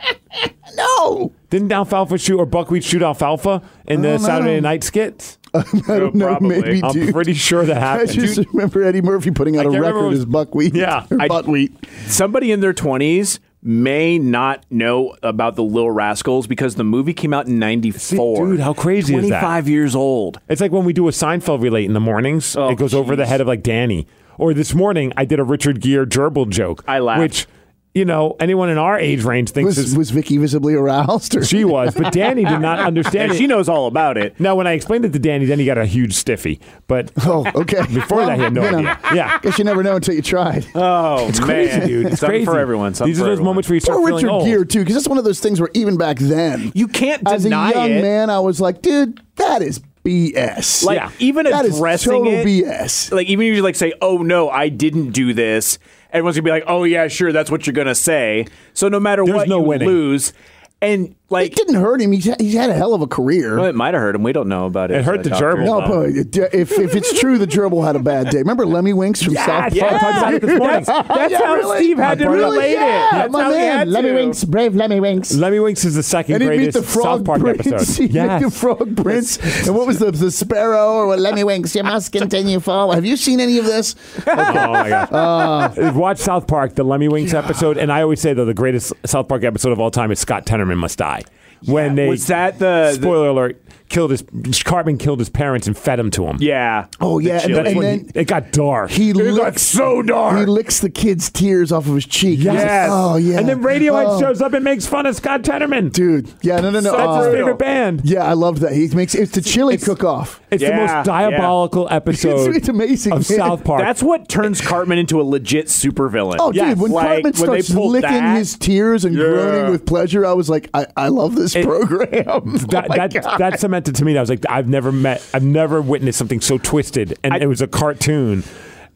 No. Didn't Alfalfa shoot or Buckwheat shoot Alfalfa in the don't know. Saturday Night skits? I don't know. Probably. Maybe, I'm dude. pretty sure that I happened. just remember Eddie Murphy putting out a can't remember record what- as Buckwheat. Yeah. Or I- Buttwheat. Somebody in their twenties may not know about the Lil Rascals because the movie came out in ninety-four. dude, how crazy is that? twenty-five years old. It's like when we do a Seinfeld relate in the mornings. Oh, it goes over the jeez. head of like Danny. Or this morning, I did a Richard Gere gerbil joke. I laughed. Which, you know, anyone in our age range thinks Was, is was Vicky visibly aroused? Or? she was, but Danny did not understand And it. she knows all about it. Now, when I explained it to Danny, then he got a huge stiffy. But Oh, okay. before that, he had no you know, idea. Yeah. Guess you never know until you tried. Oh, It's man. crazy, dude. It's Something crazy for everyone. Something These are for those everyone. moments where you start Or feeling Richard old. Gere, too, because that's one of those things where even back then, You can't as a deny young it. man, I was like, dude, that is B S. Like, Yeah. even that is addressing total it, B S. like even if you like say, "Oh no, I didn't do this," everyone's gonna be like, "Oh yeah, sure, that's what you're gonna say." So no matter There's what, no you winning. lose, and It like didn't hurt him. He's had, he's had a hell of a career. well, it might have hurt him. We don't know about it. It hurt the Doctor. gerbil. No, though. but if, if it's true, the gerbil had a bad day. Remember Lemmy Winks from South Park? Yeah, I talked about it this morning. That's Yeah, how really? Steve had I to brought it up. relate Yeah, it. That's my how he man, had Lemmy to. Winks, brave Lemmy Winks. Lemmy Winks is the second And he'd meet greatest the frog South Park prince. episode. He'd meet the Yes. frog prince. And what was the the sparrow or Lemmy Winks? You must continue forward. Have you seen any of this? Oh my god! Uh, Watch South Park, the Lemmy Winks episode, and I always say though the greatest South Park episode of all time is Scott Tenorman Must Die. When they Was that the- spoiler alert? Killed his Cartman killed his parents and fed them to him. Yeah. Oh yeah, and, chili. That's and when then he- it got dark. he it licks, got so dark. He licks the kid's tears off of his cheek. Yes. He's like, oh yeah. And then Radiohead Oh. shows up and makes fun of Scott Tenorman. Dude, yeah, no, no, no. That's uh, his favorite band. Yeah, I loved that. He makes it's the chili It's- cook-off. It's the Yeah, most diabolical episode It's, it's amazing. of man. South Park. That's what turns Cartman into a legit supervillain. Oh, Yes, dude, when like, Cartman when they starts pulled licking that- his tears and Yeah. groaning with pleasure, I was like, I, I love this It- program. that, oh my that, God. that cemented to me. I was like, I've never met, I've never witnessed something so twisted, and I- it was a cartoon.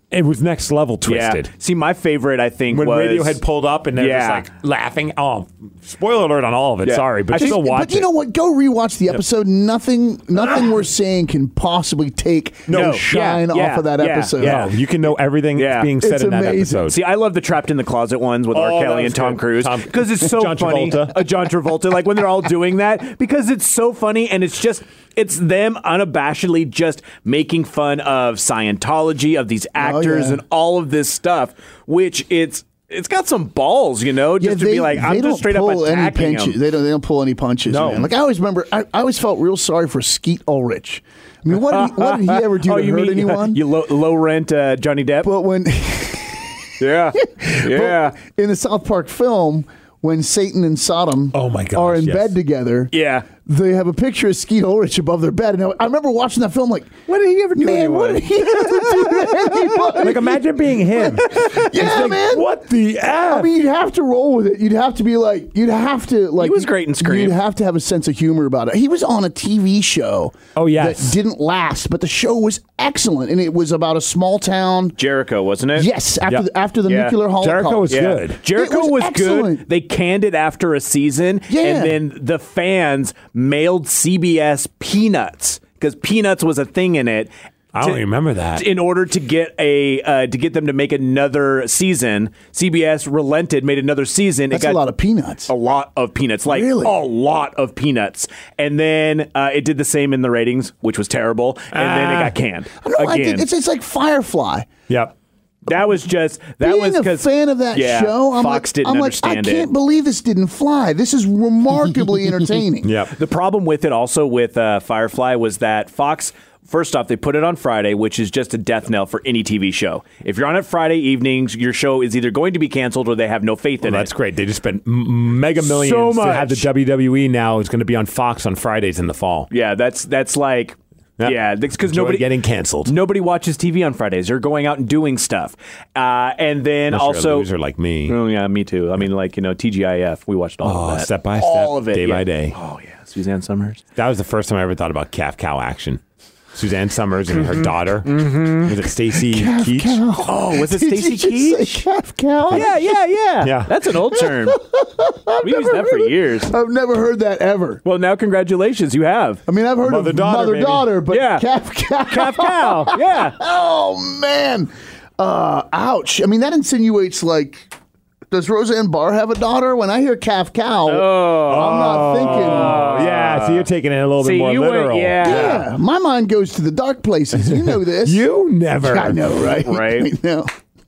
It was next level twisted. Yeah. See, my favorite, I think, When was Radiohead pulled up and they're Yeah. just like laughing. Oh, spoiler alert on all of it. Yeah. Sorry, but I think- still watch But you it. know what? Go rewatch the episode. Nothing, nothing we're saying can possibly take No. no shine Yeah, yeah, off of that yeah, episode. yeah. No, you can know everything Yeah. being said It's in that amazing. episode. See, I love the Trapped in the Closet ones with Oh, R. that Kelly was and Tom good. Cruise Tom- because it's so John funny. Travolta. Uh, John Travolta, like when they're all doing that, because it's so funny and it's just it's them unabashedly just making fun of Scientology, of these actors, yeah. and all of this stuff, which it's it's got some balls, you know, just to be like I'm just straight up pull any attacking punches. them. They don't. They don't pull any punches. No. Man. Like I always remember. I, I always felt real sorry for Skeet Ulrich. I mean, what did he, what did he ever do oh, to you hurt mean anyone? you low, low rent uh, Johnny Depp? but when yeah, yeah. in the South Park film, when Satan and Sodom Oh, my gosh, are in yes. bed together, Yeah. they have a picture of Skeet Ulrich above their bed. And I, I remember watching that film like, What did he ever do to man, anyone? what did he ever do to anybody? Like, imagine being him. yeah, man. What the F? I mean, you'd have to roll with it. You'd have to be like, you'd have to like. He was great in Scream. You'd have to have a sense of humor about it. He was on a T V show. Oh, yes. that didn't last, but the show was excellent, and it was about a small town. Jericho, wasn't it? Yes, after Yep. the, after the Yeah. nuclear holocaust. Jericho was Yeah. good. Jericho It was was, excellent. good. They canned it after a season, Yeah. and then the fans mailed C B S peanuts because peanuts was a thing in it. I don't to- remember that. In order to get a uh, to get them to make another season, C B S relented, made another season. That's it got a lot of peanuts. a lot of peanuts, like Really? a lot of peanuts, and then uh, it did the same in the ratings, which was terrible, and then it Ah. got canned No, I again. think it's it's like Firefly. Yep. that was just that Being was a because fan of that yeah, show, I'm Fox like, didn't I'm like, understand I it. can't believe this didn't fly. This is remarkably entertaining. Yep. The problem with it also with uh, Firefly was that Fox, first off, they put it on Friday, which is just a death knell for any T V show. If you're on it Friday evenings, your show is either going to be canceled or they have no faith in Well, it. that's great. They just spent m- mega millions So to have the much. W W E now. It's going to be on Fox on Fridays in the fall. Yeah, that's that's like Yep. yeah, because Enjoy nobody getting canceled. Nobody watches T V on Fridays. They're going out and doing stuff, uh, and then Unless you're a also loser like me. Oh yeah, me too. I mean, like you know, T G I F. We watched all Oh, of that, step by all step, of it, day yeah. by day. Oh yeah, Suzanne Summers. That was the first time I ever thought about calf cow action. Suzanne Summers and her daughter. Was it Stacy Keach? Cow. Oh, was it Did Stacy you just Keach? say calf cow? Yeah, yeah, yeah. Yeah. That's an old term. We used that for years. I've never heard that ever. Well, now congratulations, you have. I mean, I've heard Mother, of daughter, mother baby. daughter, but Yeah. calf cow. Calf cow. Yeah. Oh man, uh, ouch! I mean, that insinuates like, does Roseanne Barr have a daughter? When I hear calf cow, I'm not thinking. Oh, yeah. So you're taking it a little See, bit more you went- literal. yeah. Yeah, my mind goes to the dark places. You know this. You never. I know, right? Right. I know.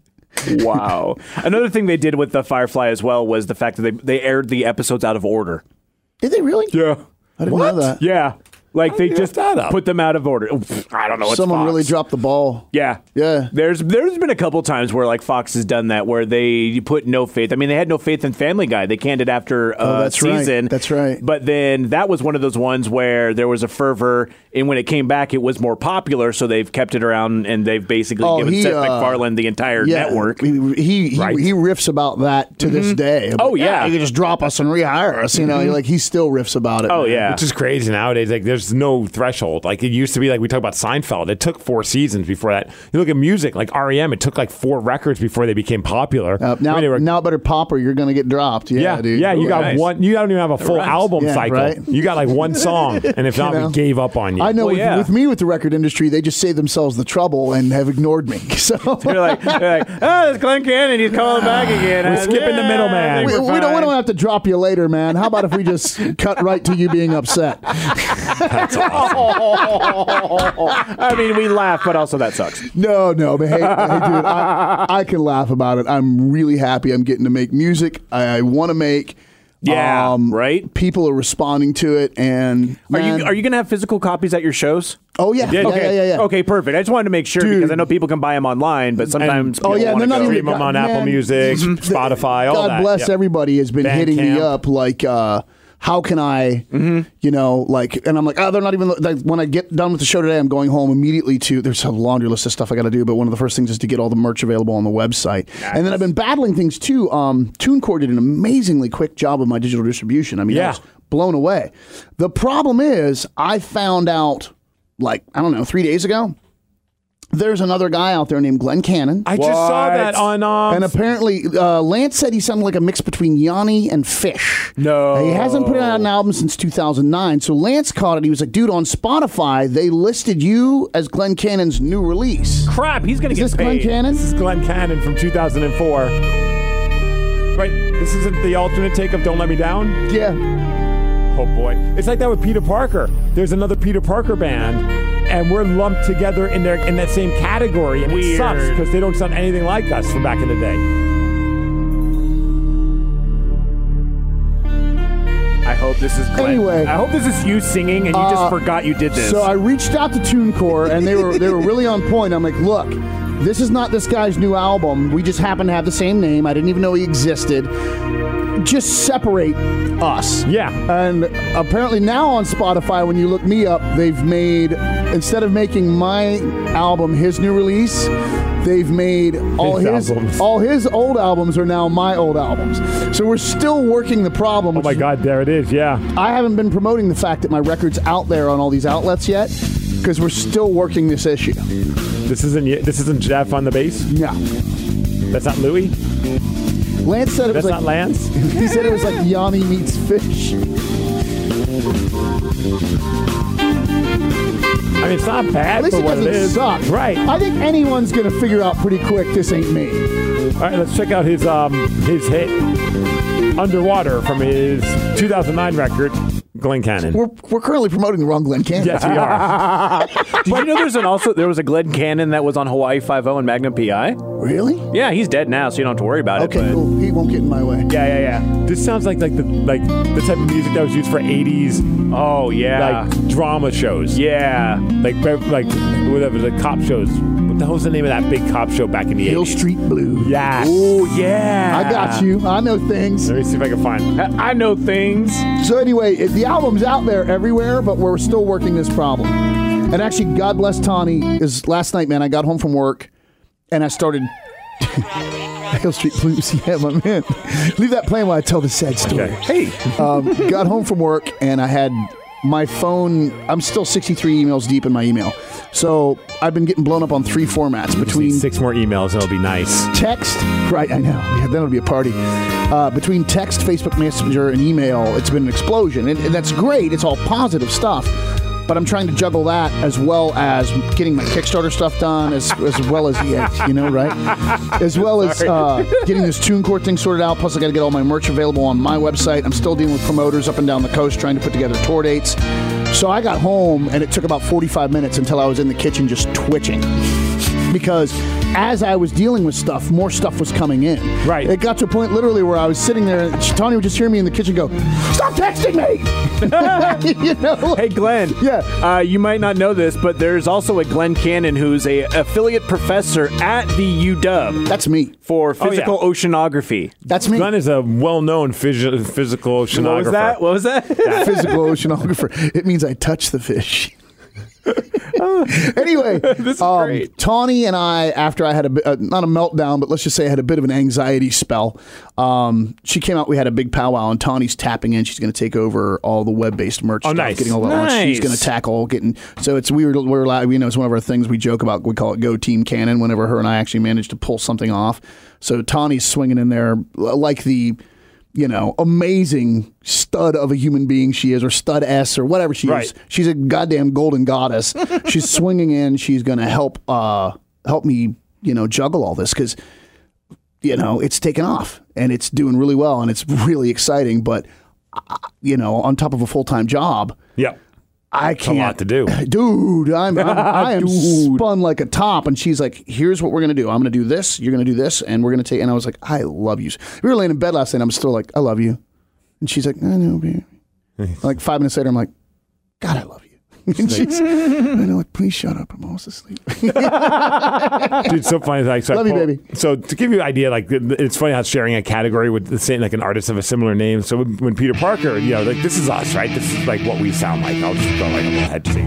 Wow. Another thing they did with the Firefly as well was the fact that they, they aired the episodes out of order. Did they really? Yeah. I didn't What? know that. Yeah. Like they you just mess that up? put them out of order. I don't know. It's Someone Fox. really dropped the ball. Yeah, Yeah. There's there's been a couple times where like Fox has done that where they put no faith. I mean, they had no faith in Family Guy. They canned it after Oh, a that's right. season. That's right. But then that was one of those ones where there was a fervor, and when it came back, it was more popular. So they've kept it around, and they've basically Oh, given he, Seth uh, MacFarlane the entire Yeah, network. He he, he, Right. he riffs about that to this day. Oh, yeah. you can just drop us and rehire us. You know, like he still riffs about it. Oh man. yeah, Which is crazy nowadays. Like, there's no threshold. Like, it used to be like we talk about Seinfeld. It took four seasons before that. You look at music, like R E M, it took like four records before they became popular. Uh, now, I mean, they were- now better pop or you're going to get dropped. Yeah, yeah, dude. yeah. You Ooh, got nice. one. You don't even have a full rhymes. album Yeah, cycle. right. You got like one song, and if not, know? we gave up on you. I know Well, with, yeah. with me with the record industry, they just save themselves the trouble and have ignored me. So they're like, they're like, oh, it's Glenn Cannon. He's calling back again. We're skipping the middleman. I we, think we we're don't we fine. don't have to drop you later, man. How about if we just cut right to you being upset? I mean, we laugh, but also that sucks. No, no, but hey, hey dude, I, I can laugh about it. I'm really happy. I'm getting to make music. I, I want to make. Yeah, right? People are responding to it, and Are man- you are you gonna have physical copies at your shows? Oh yeah, yeah, Okay, yeah, yeah, yeah. okay, perfect. I just wanted to make sure Dude. because I know people can buy them online, but sometimes And- Oh, people yeah, wanna they're not go. even- Stream them on Man, Apple Music, Spotify, all God that. bless Yep. everybody has been hitting me Bandcamp. up like, uh, how can I, you know, like, and I'm like, oh, they're not even, like, when I get done with the show today, I'm going home immediately to, there's a laundry list of stuff I got to do, but one of the first things is to get all the merch available on the website. And then I've been battling things too. Um, TuneCore did an amazingly quick job of my digital distribution. I mean, Yeah. I was blown away. The problem is, I found out, like, I don't know, three days ago, there's another guy out there named Glenn Cannon. I just saw that on. Um, and apparently, uh, Lance said he sounded like a mix between Yanni and Fish. No. He hasn't put out an album since two thousand nine. So Lance caught it. He was like, dude, on Spotify, they listed you as Glenn Cannon's new release. Crap, he's going to Is get this paid. Glenn Cannon? This is Glenn Cannon from two thousand four. Right, this isn't the alternate take of Don't Let Me Down? Yeah. Oh, boy. It's like that with Peter Parker. There's another Peter Parker band, and we're lumped together in their in that same category, and Weird. it sucks because they don't sound anything like us from back in the day. I hope this is Glenn. Anyway. I hope this is you singing and you Uh, just forgot you did this. So I reached out to TuneCore, and they were they were really on point. I'm like, look, this is not this guy's new album. We just happen to have the same name. I didn't even know he existed. Just separate us. Yeah. And apparently now on Spotify, when you look me up, they've made, instead of making my album his new release, they've made all His his, albums. all his old albums are now my old albums. So we're still working the problem. Oh, my God, there it is, yeah. I haven't been promoting the fact that my record's out there on all these outlets yet because we're still working this issue. This isn't y- this isn't Jeff on the bass? No. That's not Louis? Lance said it That's was not like Lance? he said it was like Yanni meets Fish. I mean, it's not bad At least for it what it doesn't is. suck. Right. I think anyone's gonna figure out pretty quick this ain't me. All right, let's check out his um his hit Underwater from his two thousand nine record, Glenn Cannon. We're we're currently promoting the wrong Glenn Cannon. Yes, we are. Did you know there's an also there was a Glenn Cannon that was on Hawaii Five-O and Magnum P I? Really? Yeah, he's dead now, so you don't have to worry about Okay, it. but- cool. He won't get in my way. Yeah, yeah, yeah. This sounds like like the like the type of music that was used for eighties Oh yeah, like drama shows. yeah. Like like whatever the cop shows. What the hell's the name of that big cop show back in the Hill eighties? Street Blue. Yes. Oh yeah. I got you. I know things. Let me see if I can find. I I know things. So anyway, it, the album's out there everywhere, but we're still working this problem. And actually, God bless Tawny, is last night, man, I got home from work, and I started... Hill Street Blues, yeah, my man. Leave that playing while I tell the sad story. Okay. Hey. Um, got home from work, and I had my phone... I'm still sixty-three emails deep in my email. So I've been getting blown up on three formats Just need between... six more emails and it'll be nice. Text, right, I know. Yeah, then it'll be a party. Uh, between text, Facebook Messenger, and email, it's been an explosion. And, and that's great. It's all positive stuff. But I'm trying to juggle that as well as getting my Kickstarter stuff done, as, as well as, yeah, you know, right? As well as uh, getting this TuneCore thing sorted out. Plus, I got to get all my merch available on my website. I'm still dealing with promoters up and down the coast trying to put together tour dates. So I got home, and it took about forty-five minutes until I was in the kitchen just twitching. Because as I was dealing with stuff, more stuff was coming in. Right. It got to a point literally where I was sitting there, and Tawny would just hear me in the kitchen go, "Stop texting me!" You know? Hey Glenn. Yeah. Uh, you might not know this, but there's also a Glenn Cannon who's a affiliate professor at the U W That's me. for physical Oh, oceanography. That's me. Glenn is a well-known phys- physical oceanographer. What was that? What was that? Physical oceanographer. It means I touch the fish. Anyway, This is um, great. Tawny and I, after I had a bit, uh, not a meltdown, but let's just say I had a bit of an anxiety spell. Um, she came out. We had a big powwow, and Tawny's tapping in. She's going to take over all the web-based merch Oh, stuff, nice. getting all that launched. She's Nice. going to tackle getting. So it's we were we're allowed, you know, it's one of our things we joke about. We call it Go Team Cannon. Whenever her and I actually manage to pull something off, so Tawny's swinging in there like the. You know, amazing stud of a human being she is, or stud S, or whatever she Right. is. She's a goddamn golden goddess. She's swinging in. She's going to help uh, help me, you know, juggle all this because, you know, it's taken off and it's doing really well and it's really exciting. But, uh, you know, on top of a full time job, Yep. I can't. A lot to do. Dude, I'm, I'm I am Dude. spun like a top. And she's like, here's what we're going to do. I'm going to do this. You're going to do this. And we're going to take. And I was like, I love you. We were laying in bed last night. I'm still like, I love you. And she's like, I know, baby. Like five minutes later, I'm like, God, I love you. And she's, I know, like, please shut up. I'm almost asleep. Dude, it's so funny. Like, so I Love you, pull- baby. So to give you an idea, like it's funny how sharing a category with the same, like an artist of a similar name. So when, when Peter Parker, you know, like this is us, right? This is like what we sound like. I'll just go like a little head sing.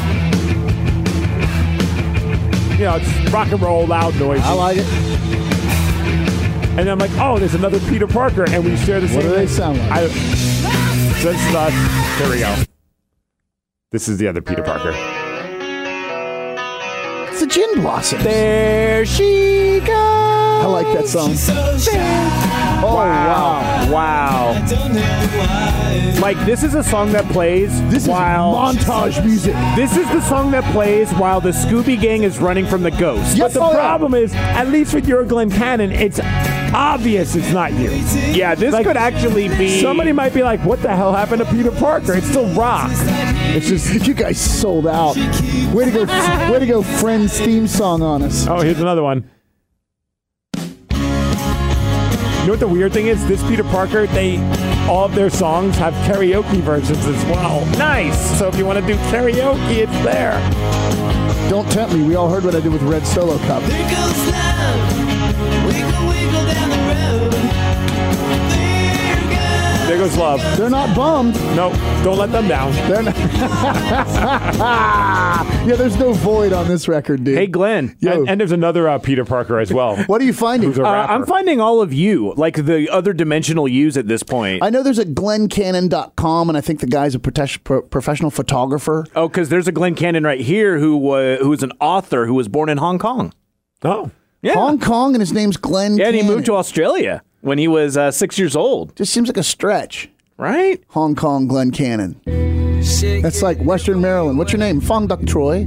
You know, it's rock and roll, loud noise. I like it. And I'm like, oh, there's another Peter Parker, and we share the same. What do they thing. sound like? I, so this is us. Here we go. This is the other Peter Parker. the Gin Blossoms. There she goes. I like that song. Oh, wow. Wow. Like, this is a song that plays This while... is montage music. This is the song that plays while the Scooby Gang is running from the ghost. But the problem is, at least with your Glenn Cannon, it's obvious it's not you. Yeah, this Like, could actually be... Somebody might be like, what the hell happened to Peter Parker? It's still rock. It's just... You guys sold out. Way to go, way to go, Friends theme song on us. Oh, here's another one. You know what the weird thing is? This Peter Parker, they all of their songs have karaoke versions as well. Nice. So if you want to do karaoke, it's there. Don't tempt me. We all heard what I did with Red Solo Cup. There goes love. Wiggle, wiggle down the road. There goes. There goes love. They're not bummed. No, don't let them down. They're not. Yeah, there's no void on this record, dude. Hey, Glenn. Yo. And, and there's another uh, Peter Parker as well. What are you finding? Who's a Uh, rapper. I'm finding all of you, like the other dimensional yous at this point. I know there's a glenn cannon dot com, and I think the guy's a prote- pro- professional photographer. Oh, because there's a Glenn Cannon right here who uh, who's an author who was born in Hong Kong. Oh. Yeah. Hong Kong, and his name's Glenn Yeah, and he Cannon. moved to Australia when he was uh, six years old. Just seems like a stretch. Right? Hong Kong, Glenn Cannon. That's like Western Maryland. What's your name? Fong Duck Troy.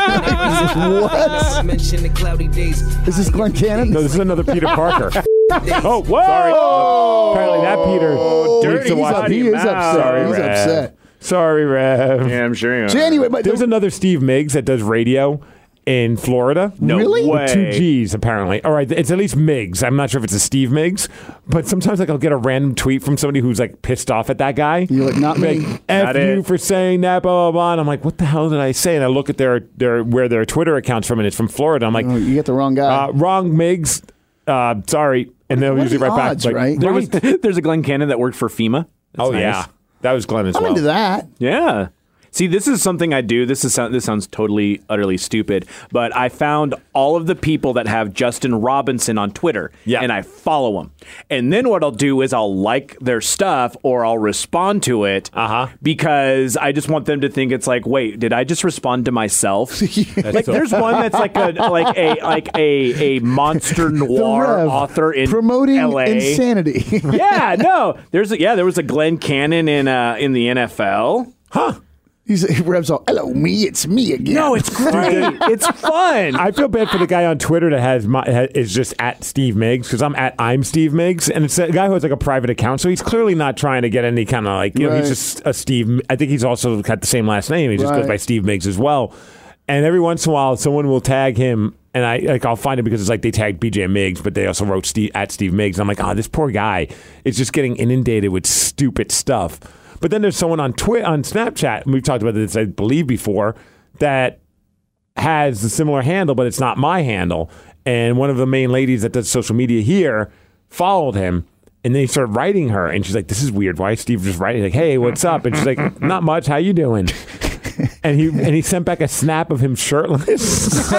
What? Mention the cloudy days. Is this Glenn Cannon? No, this is another Peter Parker. Oh, Whoa! sorry. Apparently that Peter dirty needs to He's watch. up- he is mouth. upset. Sorry, He's Rev. upset. Sorry, Rev. Yeah, I'm sure you are. So anyway, but There's another Steve Miggs that does radio in Florida. No Really? way. With two G's, apparently. All right, it's at least Miggs. I'm not sure if it's a Steve Miggs, but sometimes like I'll get a random tweet from somebody who's like pissed off at that guy. You're like, not me. Like, F Not you it. for saying that, blah, blah, blah. And I'm like, what the hell did I say? And I look at their, their where their Twitter account's from, and it's from Florida. I'm like, Oh, you get the wrong guy. uh, wrong, Miggs. Uh, sorry. And they'll What are usually the right back. odds, like, right? There was, right. there's a Glenn Cannon that worked for FEMA. That's Oh, nice. yeah. That was Glenn as I'm well. into that. Yeah. See, this is something I do. This is sound- this sounds totally, utterly stupid, but I found all of the people that have Justin Robinson on Twitter, Yeah. and I follow them. And then what I'll do is I'll like their stuff or I'll respond to it, Uh-huh. because I just want them to think it's like, wait, did I just respond to myself? Like, so- there's one that's like a like a like a a monster The noir Rev author in promoting L A. insanity. Yeah, no, there's a, yeah, there was a Glenn Cannon in uh, in the N F L. Huh. He's he revs all, hello, me, it's me again. No, it's great. It's fun. I feel bad for the guy on Twitter that has my ha- is just at Steve Miggs, because I'm at I'm Steve Miggs, and it's a guy who has like a private account, so he's clearly not trying to get any kind of like, you know, Right. he's just a Steve. I think he's also got the same last name. He just goes Right. by Steve Miggs as well. And every once in a while, someone will tag him, and I like I'll find it because it's like they tagged B J Miggs, but they also wrote Steve at Steve Miggs. And I'm like, oh, this poor guy is just getting inundated with stupid stuff. But then there's someone on Twitter, on Snapchat, and we've talked about this, I believe, before, that has a similar handle, but it's not my handle. And one of the main ladies that does social media here followed him, and they started writing her, and she's like, "This is weird. Why is Steve just writing? Like, hey, what's up?" And she's like, "Not much. How you doing?" And he and he sent back a snap of him shirtless.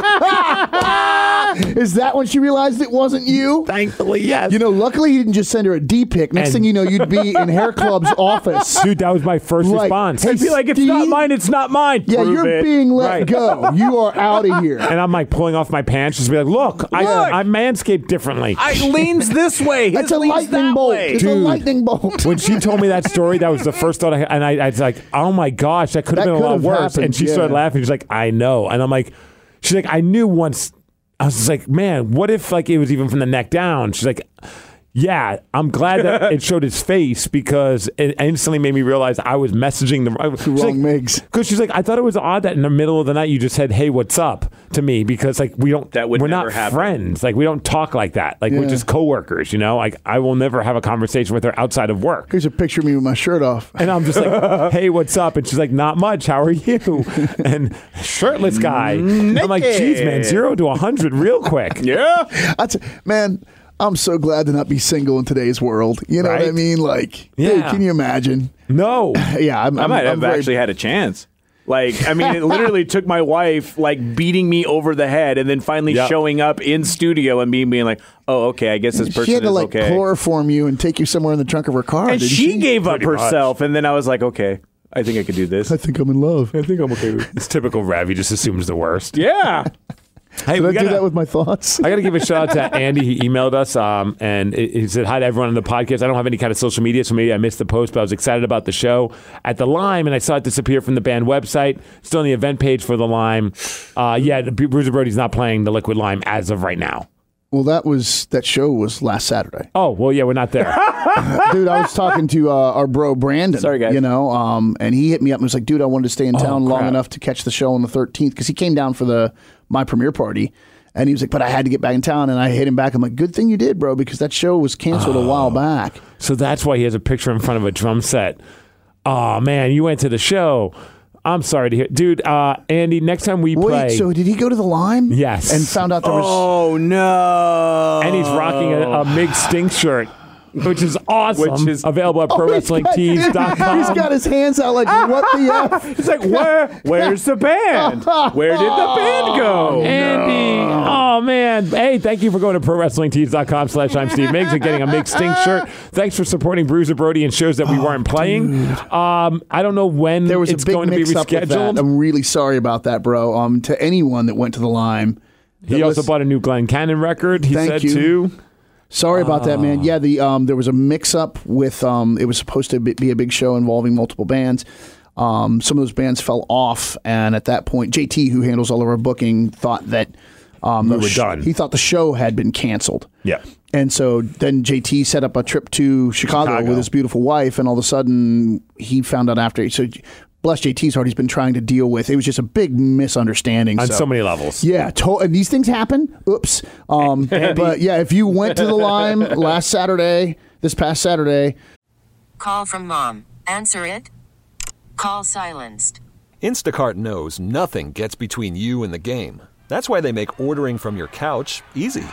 Is that when she realized it wasn't you? Thankfully, yes. You know, luckily he didn't just send her a D pic. Next And- thing you know, you'd be in Hair Club's office. Dude, that was my first Like, response. hey, I'd be like, it's not Steve? mine, it's not mine. Yeah, Prove you're it. being let Right. go. You are out of here. And I'm like pulling off my pants, just be like, "Look, I, Look. I manscaped differently." I leans this way. His That's a leans lightning that bolt. way. It's a Dude. lightning bolt. When she told me that story, that was the first thought I had. And I, I was like, oh my gosh, that could have That been a lot could have worse. happened, And she yeah. started laughing. She's like, I know. And I'm like, she's like, I knew once. I was just like, man, what if like it was even from the neck down? She's like, yeah, I'm glad that it showed his face, because it instantly made me realize I was messaging the, The wrong Miggs. Because she's like, I thought it was odd that in the middle of the night you just said, "Hey, what's up?" to me, because like we don't, That would we're never not happen. friends. Like we don't talk like that. Like we're Yeah. just coworkers. You know, like I will never have a conversation with her outside of work. Here's a picture of me with my shirt off. And I'm just like, "Hey, what's up?" And she's like, "Not much. How are you?" And shirtless guy. I'm like, "Geez, man, zero to a hundred real quick." Yeah. That's, man, I'm so glad to not be single in today's world. You know what I Right? mean? Like, Yeah. dude, can you imagine? No. Yeah, I'm, I I'm- might I'm have very- actually had a chance. Like, I mean, it literally took my wife like beating me over the head and then finally Yep. showing up in studio and being being like, "Oh, okay, I guess this person She had to is like okay." chloroform you and take you somewhere in the trunk of her car. and didn't she gave up Pretty much. herself, and then I was like, "Okay, I think I could do this." I think I'm in love. I think I'm okay with It's typical Rev. He just assumes the worst. Yeah. Hey, Did we I do gotta- that with my thoughts? I got to give a shout out to Andy. He emailed us um, and he he said hi to everyone on the podcast. I don't have any kind of social media, so maybe I missed the post, but I was excited about the show at the Lime, and I saw it disappear from the band website. Still on the event page for the Lime. Uh, yeah, Bruiser Brody's not playing the Liquid Lime as of right now. Well, that was that show was last Saturday. Oh, well, yeah, we're not there. Dude, I was talking to uh, our bro Brandon. Sorry, guys. You know, um, and he hit me up and was like, "Dude, I wanted to stay in town long crap. enough to catch the show on the thirteenth because he came down for the my premiere party." And he was like, "But I had to get back in town," and I hit him back. I'm like, "Good thing you did, bro, because that show was canceled a while back." So that's why he has a picture in front of a drum set. Oh, man, you went to the show. I'm sorry to hear. Dude, uh, Andy, next time we play. Wait, so did he go to the Lime? Yes. And found out there was. Oh no! And he's rocking a, a Mig Stink shirt, which is awesome. Which is- available at pro wrestling tees dot com. He's got his hands out like, what the F? He's like, where? Where's the band? Where did the band go? Andy, oh man. Hey, thank you for going to pro wrestling tees dot com slash I'm Steve Miggs and getting a Mig Stink shirt. Thanks for supporting Bruiser Brody and shows that we weren't playing. Um, I don't know when There was it's a big going to be mix up with that. rescheduled. I'm really sorry about that, bro. Um, to anyone that went to the Lime. He that also was- bought a new Glenn Cannon record. He Thank said you. too. Sorry about that, man. Yeah, the um, there was a mix-up with um, it was supposed to be be a big show involving multiple bands. Um, some of those bands fell off, and at that point, J T, who handles all of our booking, thought that um, We the were sh- done. He thought the show had been canceled. Yeah. And so then J T set up a trip to Chicago, Chicago. with his beautiful wife, and all of a sudden he found out after. So bless J T's heart, he's been trying to deal with. It was just a big misunderstanding On so. so many levels. Yeah, to- and these things happen. Oops. Um, but yeah, if you went to the Lime last Saturday, this past Saturday, Call from mom. Answer it. Call silenced. Instacart knows nothing gets between you and the game. That's why they make ordering from your couch easy.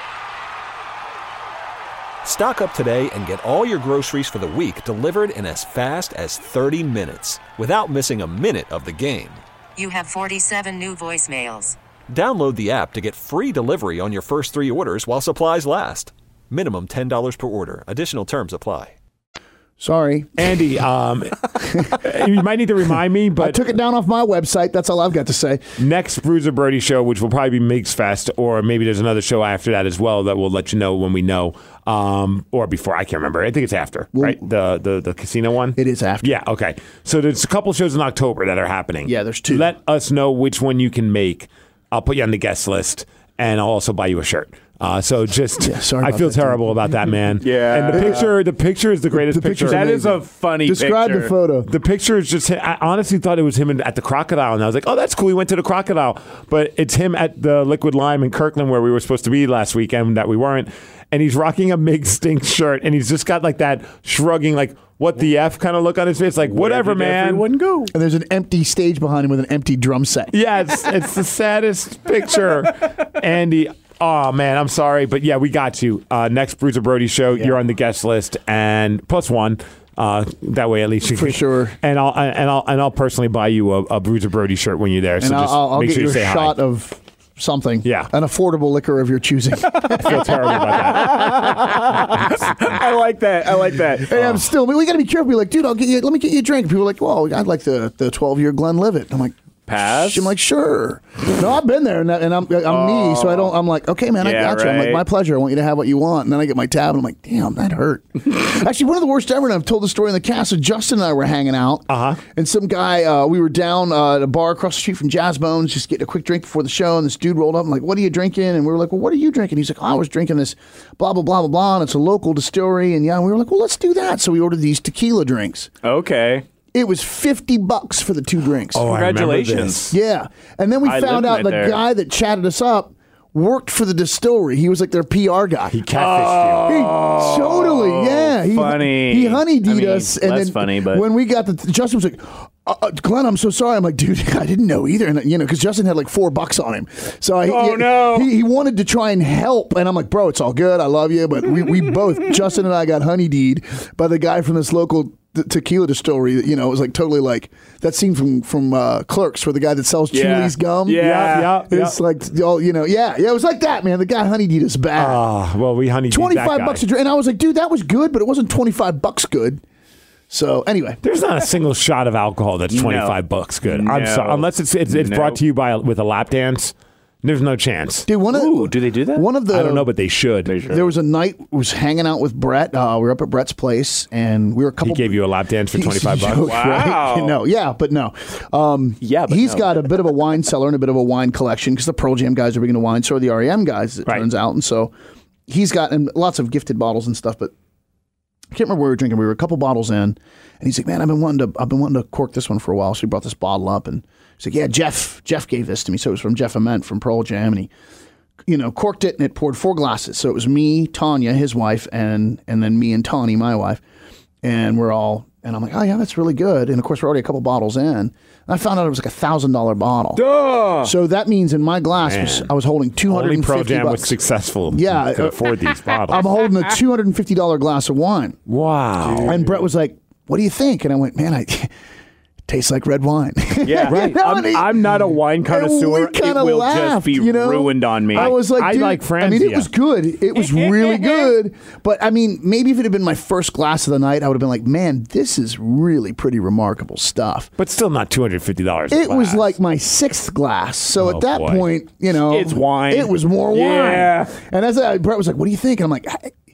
Stock up today and get all your groceries for the week delivered in as fast as thirty minutes without missing a minute of the game. You have forty-seven new voicemails. Download the app to get free delivery on your first three orders while supplies last. Minimum ten dollars per order. Additional terms apply. sorry. Andy, um, you might need to remind me, I but took it down off my website. That's all I've got to say. next Bruiser Brody show, which will probably be Migs Fest, or maybe there's another show after that as well that we'll let you know when we know, um, or before. I can't remember. I think it's after, right? The, the the casino one. It is after. Yeah. Okay. So there's a couple shows in October that are happening. Yeah, there's two. Let us know which one you can make. I'll put you on the guest list, and I'll also buy you a shirt. Uh, so just, Yeah, sorry I about feel that, dude. terrible about that, man. Yeah. And the picture, the picture is the greatest The picture. picture's That is a funny Describe picture. the photo. The picture is just, I honestly thought it was him in- at the Crocodile, and I was like, oh, that's cool. He went to the Crocodile. But it's him at the Liquid Lime in Kirkland where we were supposed to be last weekend that we weren't. And he's rocking a Mig Stink shirt, and he's just got like that shrugging, like, what the F kind of look on his face. Like, whatever, Where did man. everyone go? And there's an empty stage behind him with an empty drum set. Yeah, it's, it's the saddest picture. Andy, oh, man, I'm sorry. But yeah, we got you. Uh, next Bruiser Brody show, you're on the guest list, and plus one. Uh, that way, at least you For can, sure. And I'll and I'll and I'll personally buy you a, a Bruiser Brody shirt when you're there. So And I'll, just I'll, I'll make get sure you you a say shot hi. of something. Yeah. An affordable liquor of your choosing. I feel terrible about that. I like that. I like that. Hey, I'm still. We got to be careful. Be like, dude, I'll get you. Let me get you a drink. People are like, well, I'd like the the twelve year Glenlivet. I'm like, Pass? I'm like, sure. No, I've been there, and, and I'm I'm me, so I don't. I'm like, okay, man, I Yeah, got you. I'm like, right. my pleasure. I want you to have what you want. And then I get my tab, and I'm like, damn, that hurt. Actually, one of the worst ever. And I've told the story in the cast. So Justin and I were hanging out, Uh-huh. and some guy. Uh, we were down uh, at a bar across the street from Jazz Bones, just getting a quick drink before the show. And this dude rolled up. I'm like, what are you drinking? And we were like, well, what are you drinking? He's like, oh, I was drinking this, blah blah blah blah blah. And it's a local distillery. And yeah, and we were like, well, let's do that. So we ordered these tequila drinks. Okay. It was fifty bucks for the two drinks. Oh, I remember Congratulations. this. Yeah. And then we I found lived out right the there. guy that chatted us up worked for the distillery. He was like their P R guy. He catfished you. He totally, yeah. He, funny. He honeydeed I mean, us. And less then funny, but- when we got the, Justin was like, uh, uh, Glenn, I'm so sorry. I'm like, dude, I didn't know either. And, you know, because Justin had like four bucks on him. So I, Oh, he, no. He, he wanted to try and help. And I'm like, bro, it's all good. I love you. But we, we both, Justin and I got honeydeed by the guy from this local te- tequila distillery. You know, it was like totally like that scene from, from uh, Clerks where the guy that sells Yeah. Chuli's gum. Yeah. Yeah, yeah, It's like, all you know, yeah, yeah, it was like that, man. The guy honeydeed us bad. Ah, well, we honey twenty-five bucks a drink. And I was like, dude, that was good, but it wasn't twenty-five bucks good. So anyway, There's not a single shot of alcohol that's twenty-five bucks good. I'm No. sorry, unless it's it's, it's No. brought to you by with a lap dance. There's no chance. Dude, one of Ooh, do they do that? One of the I don't know, but they should. There was a night I was hanging out with Brett. Uh, we were up at Brett's place, and we were a couple. He gave you a lap dance for twenty-five bucks. Wow. Right? No, yeah, but no. Um, Yeah, but he's no. got a bit of a wine cellar and a bit of a wine collection because the Pearl Jam guys are big into wine. So are the R E M guys, as it Right. turns out. And so he's got and lots of gifted bottles and stuff. But I can't remember what we were drinking. We were a couple bottles in, and he's like, "Man, I've been wanting to. I've been wanting to cork this one for a while." So he brought this bottle up, and he's like, "Yeah, Jeff. Jeff gave this to me. So it was from Jeff Ament from Pearl Jam, and he." You know, corked it and it poured four glasses. So it was me, Tanya, his wife, and and then me and Tawny, my wife. And we're all, and I'm like, oh yeah, that's really good. And of course, we're already a couple bottles in. And I found out it was like a thousand dollar bottle. Duh. So that means in my glass, was, Man. I was holding two hundred Only and Pro fifty Jam bucks. was successful. Yeah, to uh, afford these bottles. I'm holding a two hundred and fifty dollar glass of wine. wow. And Brett was like, "What do you think?" And I went, "Man, I." Tastes like red wine. Yeah, You right. know, I'm, and he- I'm not a wine connoisseur. And we kinda It will laughed, just be you know? ruined on me. I was like, I dude, like I mean, it Franzia. was good. It was really good. But I mean, maybe if it had been my first glass of the night, I would have been like, man, this is really pretty remarkable stuff. But still not two hundred fifty dollars. It was like my sixth glass. So Oh, at that boy. point, you know, It's wine. It was more Yeah. wine. And as I, Brett was like, what do you think? And I'm like,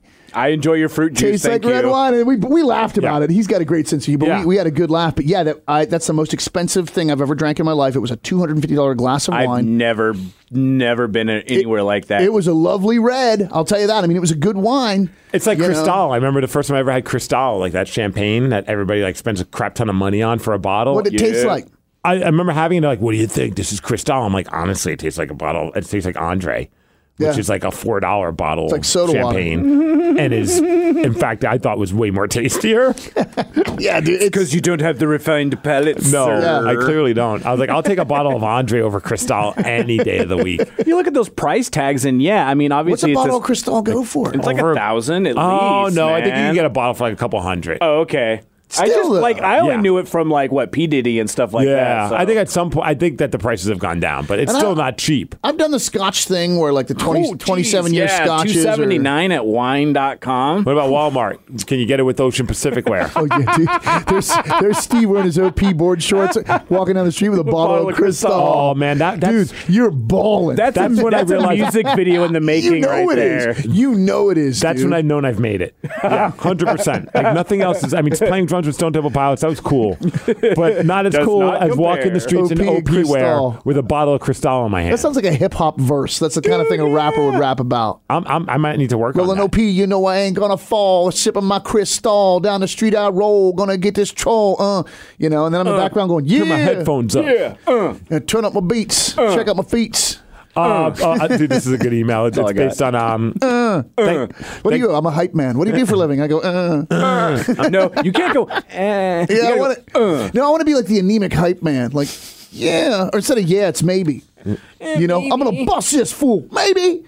I enjoy your fruit juice. tastes like thank red you. wine, and we we laughed about Yeah. it. He's got a great sense of humor. But Yeah. we, we had a good laugh. But yeah, that I, that's the most expensive thing I've ever drank in my life. It was a two hundred and fifty dollar glass of I've wine. never, never been anywhere like that. It was a lovely red. I'll tell you that. I mean, it was a good wine. It's like you know? Cristal. I remember the first time I ever had Cristal, like that champagne that everybody like spends a crap ton of money on for a bottle. What it tastes like. I, I remember having it like, what do you think? This is Cristal. I'm like, honestly, it tastes like a bottle. It tastes like Andre, which Yeah. is like a four dollar bottle like of soda water. champagne, and is in fact I thought was way more tastier. Yeah, dude. It's, because you don't have the refined palate. No, sir. I clearly don't. I was like, I'll take a bottle of Andre over Cristal any day of the week. You look at those price tags, and yeah, I mean, what's obviously a bottle it's, of Cristal go for? it's like Over- a thousand at Oh least. no, I think you man. can get a bottle for like a couple hundred. Oh, okay. I Still, just though. like I only Yeah. knew it from like what P Diddy and stuff like yeah, that. so. I think at some point, I think that the prices have gone down, but it's And I- still not cheap. I've done the Scotch thing where like the twenty, Oh, geez, twenty-seven year yeah, scotches. two are- seventy nine at wine dot com. What about Walmart? Can you get it with Ocean Pacific wear? Oh yeah, dude. There's there's Steve wearing his O P board shorts, walking down the street with a bottle, bottle of of Cristal. Cristal. Oh man, that that's, Dude, you're balling. That's, That's a, when I that's a realized- music video in the making you know right it there. is. You know it is. that's dude. when I've known I've made it. Yeah, hundred percent. Like nothing else is. I mean, playing drums with Stone Temple Pilots, that was cool, but not as Does cool not as walking the compare. streets in O P O P wear Cristal. with a bottle of Cristal in my hand. That sounds like a hip hop verse. That's the kind of thing a rapper would rap about. I'm, I'm, I might need to work on Rolling that. O P, you know I ain't gonna fall. Sipping my Cristal down the street I roll. Gonna get this troll, uh, you know. And then I'm in the background going, yeah. Turn my headphones up. Yeah. Uh. And turn up my beats. Check out my feet. Uh, uh, dude, this is a good email. It's, it's I got. based on um. thank- What do you? I'm a hype man. What do you do for a living? I go, uh. Uh, no, you can't go. Eh. You Yeah, I gotta want go, to. uh. No, I want to be like the anemic hype man. Like, yeah, or instead of yeah, it's maybe. You know, I'm gonna bust this fool. Maybe.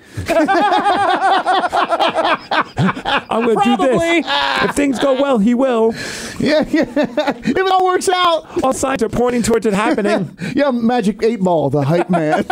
I'm going to do Probably. this. If things go well, he will. Yeah, yeah. If it all works out. All signs are pointing towards it happening. Yeah, Magic Eight Ball, the hype man.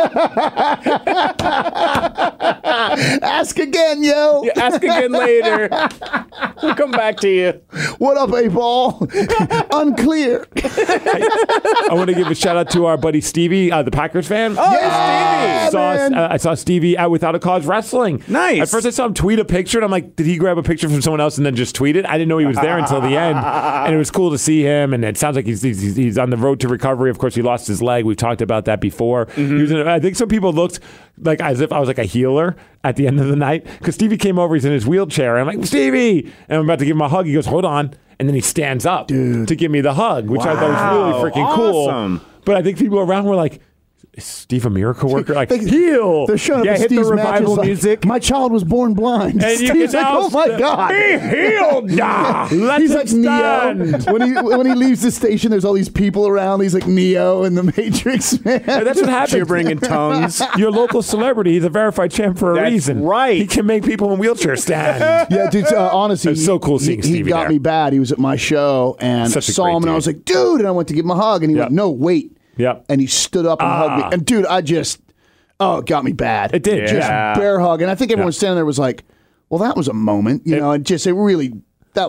Ask again, yo. Ask again later. We'll come back to you. What up, Eight Ball? Unclear. I want to give a shout out to our buddy Stevie, uh, the Packers fan. Oh, Yeah, Stevie. saw, man. uh, I saw Stevie at Without a Cause Wrestling. Nice. At first, I saw him tweet a picture, and I'm like, did he grab a picture from someone else and then just tweet it? I didn't know he was there until the end, and it was cool to see him. And it sounds like he's he's, he's on the road to recovery. Of course, he lost his leg. We've talked about that before. He was in, I think some people looked like as if I was like a healer at the end of the night because Stevie came over. He's in his wheelchair. And I'm like, Stevie, and I'm about to give him a hug. He goes, hold on. And then he stands up to give me the hug, which I thought was really freaking Awesome. cool. But I think people around were like, is Steve a miracle worker? Like, They- heal. They're showing up Yeah, at hit the Steve's revival matches like, music. my child was born blind. And you Steve's can like, now oh my st- God. Be healed. Yeah. Let He's him like Neo. stand. When he when he leaves the station, there's all these people around. He's like Neo in the Matrix, man. Yeah, that's what happens. Gibbering in tongues. Your local celebrity, he's a verified champ for a That's reason. right. He can make people in wheelchairs stand. Yeah, dude. Uh, honestly, It's so cool seeing he, he Stevie got there. me bad. He was at my show and Such a saw great him, and I dude. was like, dude. And I went to give him a hug, and he Yep. went, no, wait. Yep. And he stood up and hugged me. Ah. And dude, I just, oh, it got me bad. It did, Just yeah. bear hug. And I think everyone Yeah. standing there was like, well, that was a moment, you know. And just it really, that was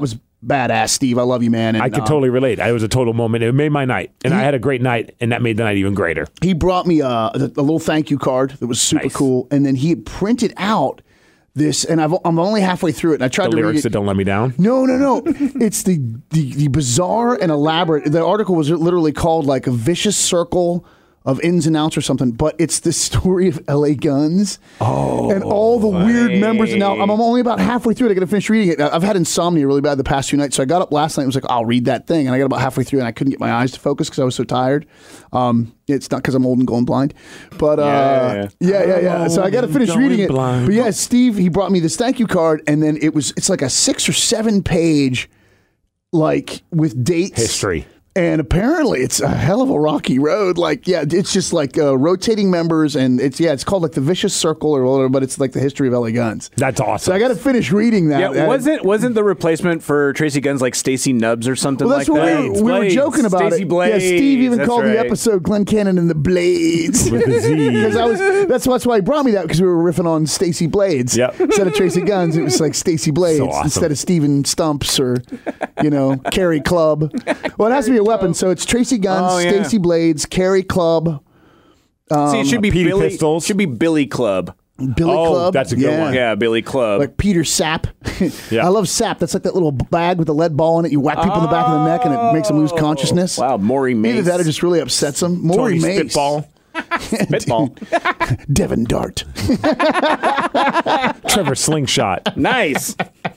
badass, Steve. I love you, man. And, I could um, totally relate. It was a total moment. It made my night, and I had a great night, and that made the night even greater. He brought me a, a, a little thank you card that was super Nice. cool, and then he had printed out this, and I've, I'm only halfway through it, and I tried The to read lyrics it. that don't let me down. No, no, no. It's the, the the bizarre and elaborate. The article was literally called like a vicious circle of ins and outs or something, but it's the story of L A Guns oh, and all the weird members. Now, I'm only about halfway through it. I got to finish reading it. I've had insomnia really bad the past few nights, so I got up last night and was like, I'll read that thing. And I got about halfway through and I couldn't get my eyes to focus because I was so tired. Um, it's not because I'm old and going blind, but uh, yeah, yeah, yeah. yeah. So I got to finish Going reading it. blind. But yeah, Steve, he brought me this thank you card, and then it was it's like a six or seven page, like with dates, History. And apparently it's a hell of a rocky road. Like, yeah, it's just like uh, rotating members, and it's yeah, it's called like the Vicious Circle or whatever, but it's like the history of L A Guns. That's awesome. So I got to finish reading that. Yeah, And- wasn't wasn't the replacement for Tracy Guns like Stacy Nubbs or something Well, that's like what that? we were, we were Blades. joking about Stacey it. Blades. Yeah, Steve even That's called the right. episode "Glenn Cannon and the Blades." With the Z. Because I was that's that's why he brought me that because we were riffing on Stacy Blades. Yep. Instead of Tracy Guns, it was like Stacy Blades So awesome. instead of Steven Stumps or you know Carry Club. Well, it has to be a weapon, so it's Tracy Guns, Oh, yeah. Stacy Blades, Carry Club, See, it should be Petey Billy. Pistols. Should be Billy Club. Billy Oh, Club. that's a good yeah. one. Yeah, Billy Club. Like Peter Sap. Yeah. I love Sap. That's like that little bag with the lead ball in it. You whack people in the back of the neck and it makes them lose consciousness. Wow, Maury Mace. Either that or just really upsets them. Maury Tony Mace. Spitball. Spitball. Devin Dart. Trevor Slingshot. Nice.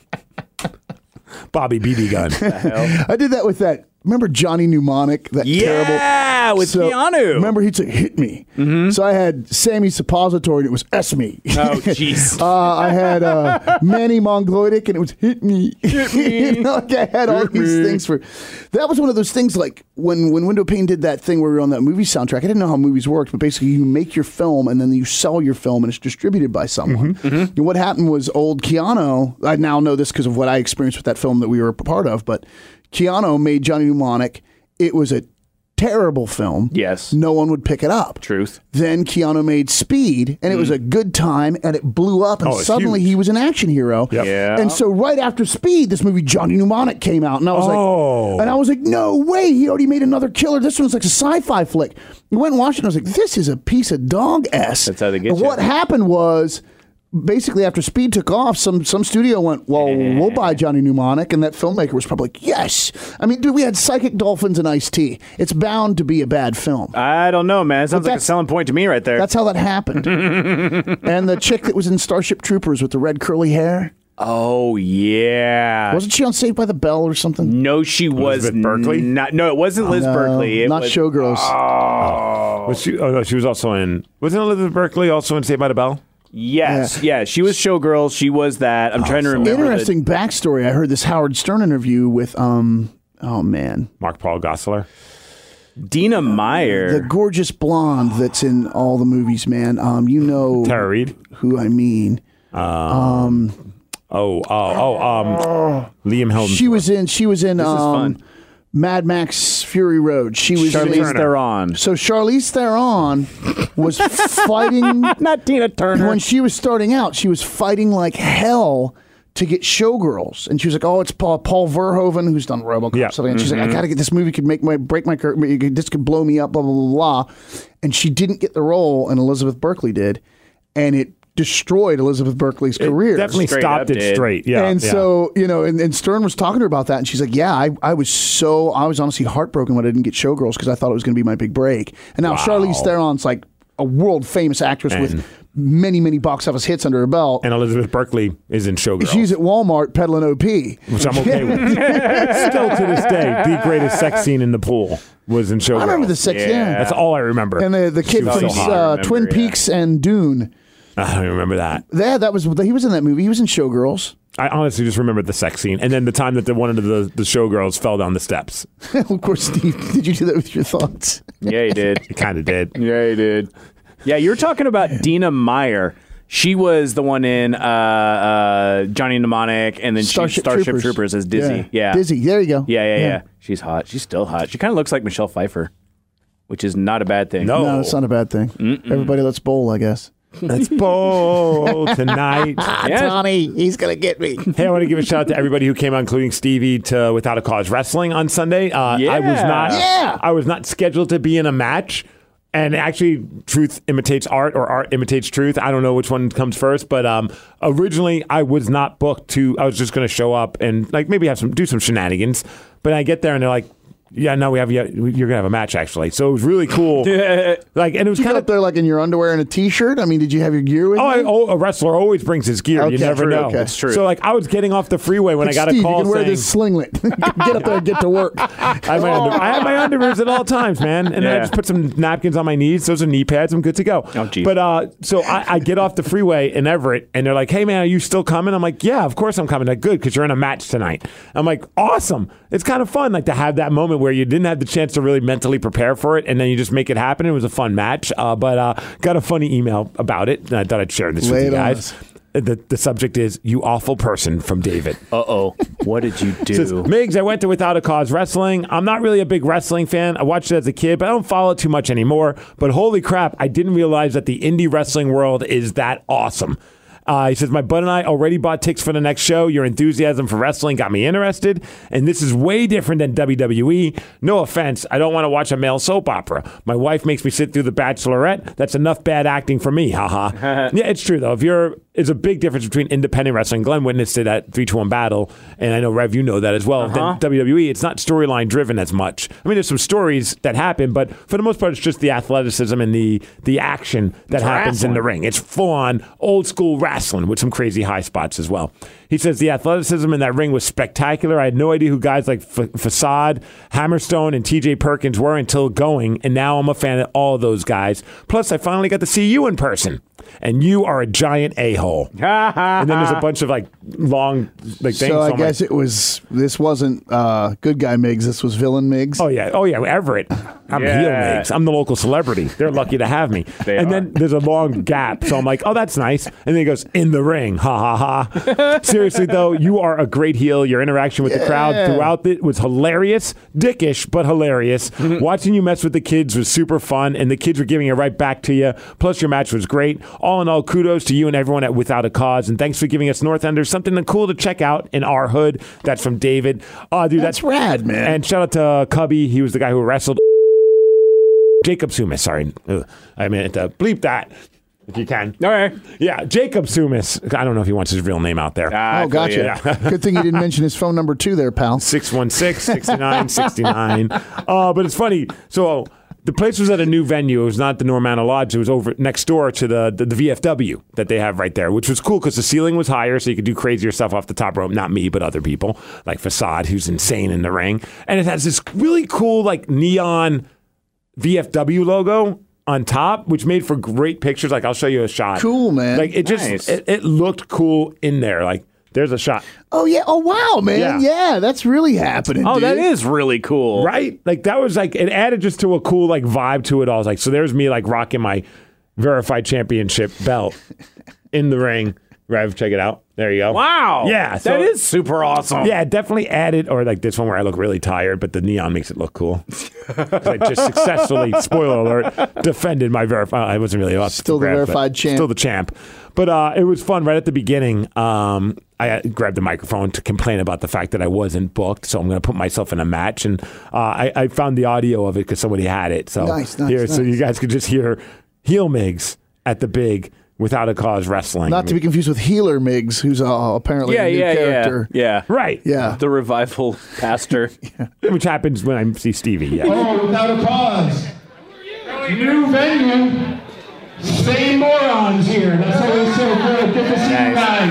Bobby B B Gun. I did that with that. Remember Johnny Mnemonic? That terrible. Yeah, with So, Keanu. Remember he'd say, hit me. Mm-hmm. So I had Sammy Suppository and it was S me. Oh, jeez. uh, I had uh, Manny Mongoloidic and it was hit me. Hit me. You know, like I had all these things for. That was one of those things like when, when Window Pane did that thing where we were on that movie soundtrack. I didn't know how movies worked, but basically you make your film and then you sell your film and it's distributed by someone. Mm-hmm. And what happened was old Keanu, I now know this because of what I experienced with that film that we were a part of, but Keanu made Johnny Mnemonic. It was a terrible film. Yes. No one would pick it up. Truth. Then Keanu made Speed, and it was a good time, and it blew up, and Oh, it's suddenly huge. he was an action hero. Yep. Yeah. And so right after Speed, this movie Johnny Mnemonic came out, and I was Oh. like, and I was like, no way, he already made another killer. This one's like a sci-fi flick. We went and watched it, and I was like, this is a piece of dog s. That's how they get And you. what happened was. Basically, after Speed took off, some some studio went, well, we'll buy Johnny Mnemonic, and that filmmaker was probably like, yes. I mean, dude, we had Psychic Dolphins and Ice-T. It's bound to be a bad film. I don't know, man. It sounds like a that's- selling point to me right there. That's how that happened. And the chick that was in Starship Troopers with the red curly hair, Oh, yeah. wasn't she on Saved by the Bell or something? No, she was Elizabeth Berkley? Not, no, it wasn't Liz No, Berkley. It not was, Showgirls. Was she, oh, no, she was also in. Wasn't Elizabeth Berkley also in Saved by the Bell? Yes, yeah. She was Showgirls. She was that. I'm trying to remember. the- Interesting backstory. I heard this Howard Stern interview with, um, oh man, Mark Paul Gosselaar. Dina Meyer. the gorgeous blonde that's in all the movies, man. Um, you know Tara Reid. who I mean. Oh, oh, oh, um, Liam Helmsley. She was in. She was in. is um, fun. Mad Max Fury Road. She was. Charlize in, Turner. Theron. So Charlize Theron was fighting Not Tina Turner. when she was starting out. She was fighting like hell to get Showgirls, and she was like, "Oh, it's Paul, Paul Verhoeven who's done RoboCop." Yeah. Something. And she's like, "I gotta get this movie. Could make my break my cur- this could blow me up." Blah blah blah blah. And she didn't get the role, and Elizabeth Berkley did, and it destroyed Elizabeth Berkley's career. Definitely Straight stopped up it did. straight. Yeah. and yeah. so, you know, and, and Stern was talking to her about that, and she's like, yeah, I, I was so, I was honestly heartbroken when I didn't get Showgirls because I thought it was going to be my big break. And now Charlize Theron's like a world famous actress And- with many, many box office hits under her belt. And Elizabeth Berkley is in Showgirls. She's at Walmart peddling O P. which I'm okay with. Still to this day, the greatest sex scene in the pool was in Showgirls. I remember the sex, yeah. Yeah. That's all I remember. And the, the kid was from so hot. I uh, remember, Twin yeah. Peaks and Dune. I don't remember that. Yeah, that was, he was in that movie. He was in Showgirls. I honestly just remember the sex scene, and then the time that the, one of the, the showgirls fell down the steps. Of course, Steve, did you do that with your thoughts? Yeah, he did. It kind of did. Yeah, he did. Yeah, you're talking about Dina Meyer. She was the one in uh, uh, Johnny Mnemonic, and then Starship she Starship Troopers. Troopers, as Dizzy. Yeah. Dizzy, there you go. Yeah, yeah, yeah, She's hot. She's still hot. She kind of looks like Michelle Pfeiffer, which is not a bad thing. No. No, it's not a bad thing. Everybody let's bowl, I guess. Let's bowl tonight. Tony, he's gonna get me. Hey, I want to give a shout out to everybody who came out, including Stevie, to Without a Cause Wrestling on Sunday. Uh, I was not. Yeah. I was not scheduled to be in a match. And actually, truth imitates art, or art imitates truth. I don't know which one comes first, but um, originally I was not booked to. I was just going to show up and like maybe have some do some shenanigans. But I get there and they're like, "Yeah, no, we have. Yeah, you're going to have a match actually." So it was really cool. Like, and it was Did you kind get of up there like in your underwear and a t-shirt? I mean, did you have your gear with Oh, I, you? oh, a wrestler always brings his gear. Okay, you never true, know. okay. It's true. So, like, I was getting off the freeway when I got Steve, a call you can wear saying, this slinglet. Get up there and get to work. I have, my under, I have my underwears at all times, man. And then I Yeah. just put some napkins on my knees. Those are knee pads. I'm good to go. Oh, geez. But uh, so I, I get off the freeway in Everett, and they're like, "Hey, man, are you still coming?" I'm like, "Yeah, of course I'm coming." Like, good, because you're in a match tonight. I'm like, "Awesome." It's kind of fun, like to have that moment where you didn't have the chance to really mentally prepare for it, and then you just make it happen. It was a fun match, uh, but uh, got a funny email about it, and I thought I'd share this Lay with you it on guys. us. The, the subject is "You Awful Person" from David. Uh-oh. What did you Says, do? Migs, I went to Without a Cause Wrestling. I'm not really a big wrestling fan. I watched it as a kid, but I don't follow it too much anymore. But holy crap, I didn't realize that the indie wrestling world is that awesome. Uh, he says, my bud and I already bought tickets for the next show. Your enthusiasm for wrestling got me interested. And this is way different than W W E. No offense, I don't want to watch a male soap opera. My wife makes me sit through The Bachelorette. That's enough bad acting for me, haha. Yeah, it's true, though. If you're, there's a big difference between independent wrestling. Glenn witnessed it at three two one Battle, and I know, Rev, you know that as well. Uh-huh. Then W W E, it's not storyline driven as much. I mean, there's some stories that happen, but for the most part, it's just the athleticism and the, the action that happens in the ring. It's full-on old-school wrestling with some crazy high spots as well. He says the athleticism in that ring was spectacular. I had no idea who guys like F- Facade, Hammerstone, and T J Perkins were until going, and now I'm a fan of all of those guys. Plus, I finally got to see you in person, and you are a giant a-hole. And then there's a bunch of like long like things. So I I'm guess like, it was. This wasn't uh, good guy Miggs. This was villain Miggs. Oh yeah, oh yeah, Everett. I'm Yeah. heel Migs. I'm the local celebrity. They're lucky to have me. They and are. then there's a long gap, so I'm like, oh, that's nice. And then he goes, in the ring, ha ha ha. Seriously though, you are a great heel. Your interaction with the crowd Yeah. throughout it was hilarious, dickish but hilarious. Watching you mess with the kids was super fun, and the kids were giving it right back to you. Plus, your match was great. All in all, kudos to you and everyone at Without a Cause, and thanks for giving us North Enders something cool to check out in our hood. That's from David. Oh, dude, That's that's rad, man. And shout out to Cubby. He was the guy who wrestled Jacob Sumis. Sorry, Ugh. I meant to bleep that if you can. All right. Yeah, Jacob Sumis. I don't know if he wants his real name out there. Ah, Oh, gotcha. yeah. Good thing you didn't mention his phone number too, there, pal. six one six, six nine six nine. Uh, but it's funny. So the place was at a new venue. It was not the Normanna Lodge. It was over next door to the, the, the V F W that they have right there, which was cool because the ceiling was higher, so you could do crazier stuff off the top rope. Not me, but other people, like Facade, who's insane in the ring. And it has this really cool, like, neon V F W logo on top, which made for great pictures. Like, I'll show you a shot. Cool, man. Like, it just, Nice. it, it looked cool in there. Like, there's a shot. Oh yeah. Oh wow, man. Yeah. Yeah, that's really happening. Oh, dude. that is really cool. Right? Like that was like it added just to a cool like vibe to it all. I was like, so there's me like rocking my verified championship belt in the ring. Rev, check it out. There you go. Wow. Yeah, so- that is super awesome. Yeah, it definitely added, or like this one where I look really tired, but the neon makes it look cool. 'Cause I just successfully, spoiler alert, defended my verified. I wasn't really up Still to the grab, but verified champ. Still the champ. But uh, it was fun right at the beginning. Um, I grabbed the microphone to complain about the fact that I wasn't booked, so I'm going to put myself in a match. And uh, I, I found the audio of it because somebody had it. So Nice, nice, here, so nice. you guys could just hear heel Migs at the big Without a Cause Wrestling. Not to be confused with Healer Miggs, who's uh, apparently Yeah, a new yeah, character. yeah. Yeah. Right. Yeah. The revival pastor. Which happens when I see Stevie. Yeah. Oh, Without a Cause. New venue. Same morons here. That's always so good. Good to see you guys.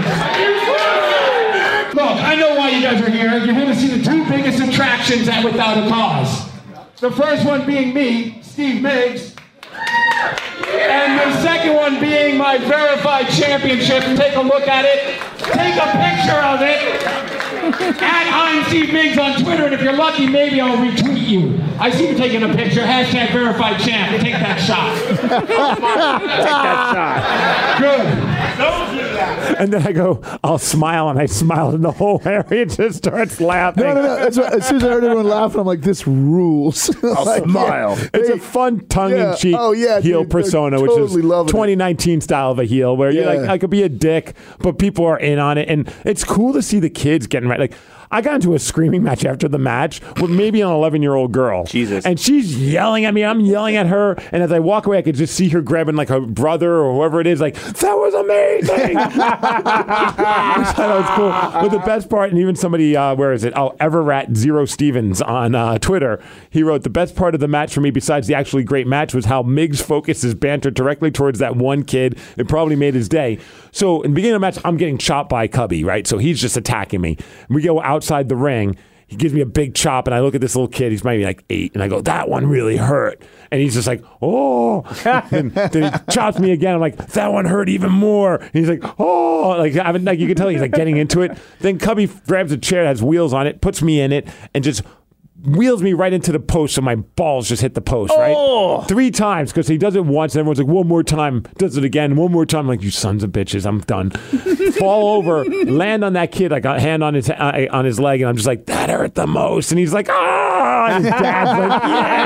Look, I know why you guys are here. You're here to see the two biggest attractions at Without a Cause. The first one being me, Steve Miggs. And the second one being my verified championship. Take a look at it. Take a picture of it. At I'm Steve Miggs on Twitter, and if you're lucky, maybe I'll retweet you. I see you taking a picture. Hashtag verified champ. Take that shot. Take that shot. Good. Don't do that. And then I go, I'll smile, and I smile, and the whole area just starts laughing. No, no, no. That's what, as soon as I heard everyone laughing, I'm like, this rules. I'll Like, smile. yeah. It's They- a fun tongue-in-cheek Yeah. Oh, yeah, heel dude, they're persona, which totally is loving it. twenty nineteen style of a heel, where you're Yeah. like, I could be a dick, but people are in on it, and it's cool to see the kids getting right. Like, I got into a screaming match after the match with maybe an eleven-year-old girl. Jesus. And she's yelling at me. I'm yelling at her. And as I walk away, I could just see her grabbing like her brother or whoever it is, like, that was amazing. I thought that was cool. But the best part, and even somebody, uh, where is it? Oh, Everrat Zero Stevens on uh, Twitter. He wrote, the best part of the match for me, besides the actually great match, was how Miggs focused his banter directly towards that one kid. It probably made his day. So in the beginning of the match, I'm getting chopped by Cubby, right? So he's just attacking me. We go outside the ring. He gives me a big chop, and I look at this little kid. He's maybe like eight, and I go, that one really hurt. And he's just like, oh. And then he chops me again. I'm like, that one hurt even more. And he's like, oh. Like, I mean, like you can tell he's like getting into it. Then Cubby grabs a chair that has wheels on it, puts me in it, and just wheels me right into the post, so my balls just hit the post, right? Oh. Three times, because he does it once, and everyone's like, one more time, does it again, one more time. I'm like, you sons of bitches, I'm done. Fall over, land on that kid, like a hand on his uh, on his leg, and I'm just like, that hurt the most. And he's like, ah! And his dad's like,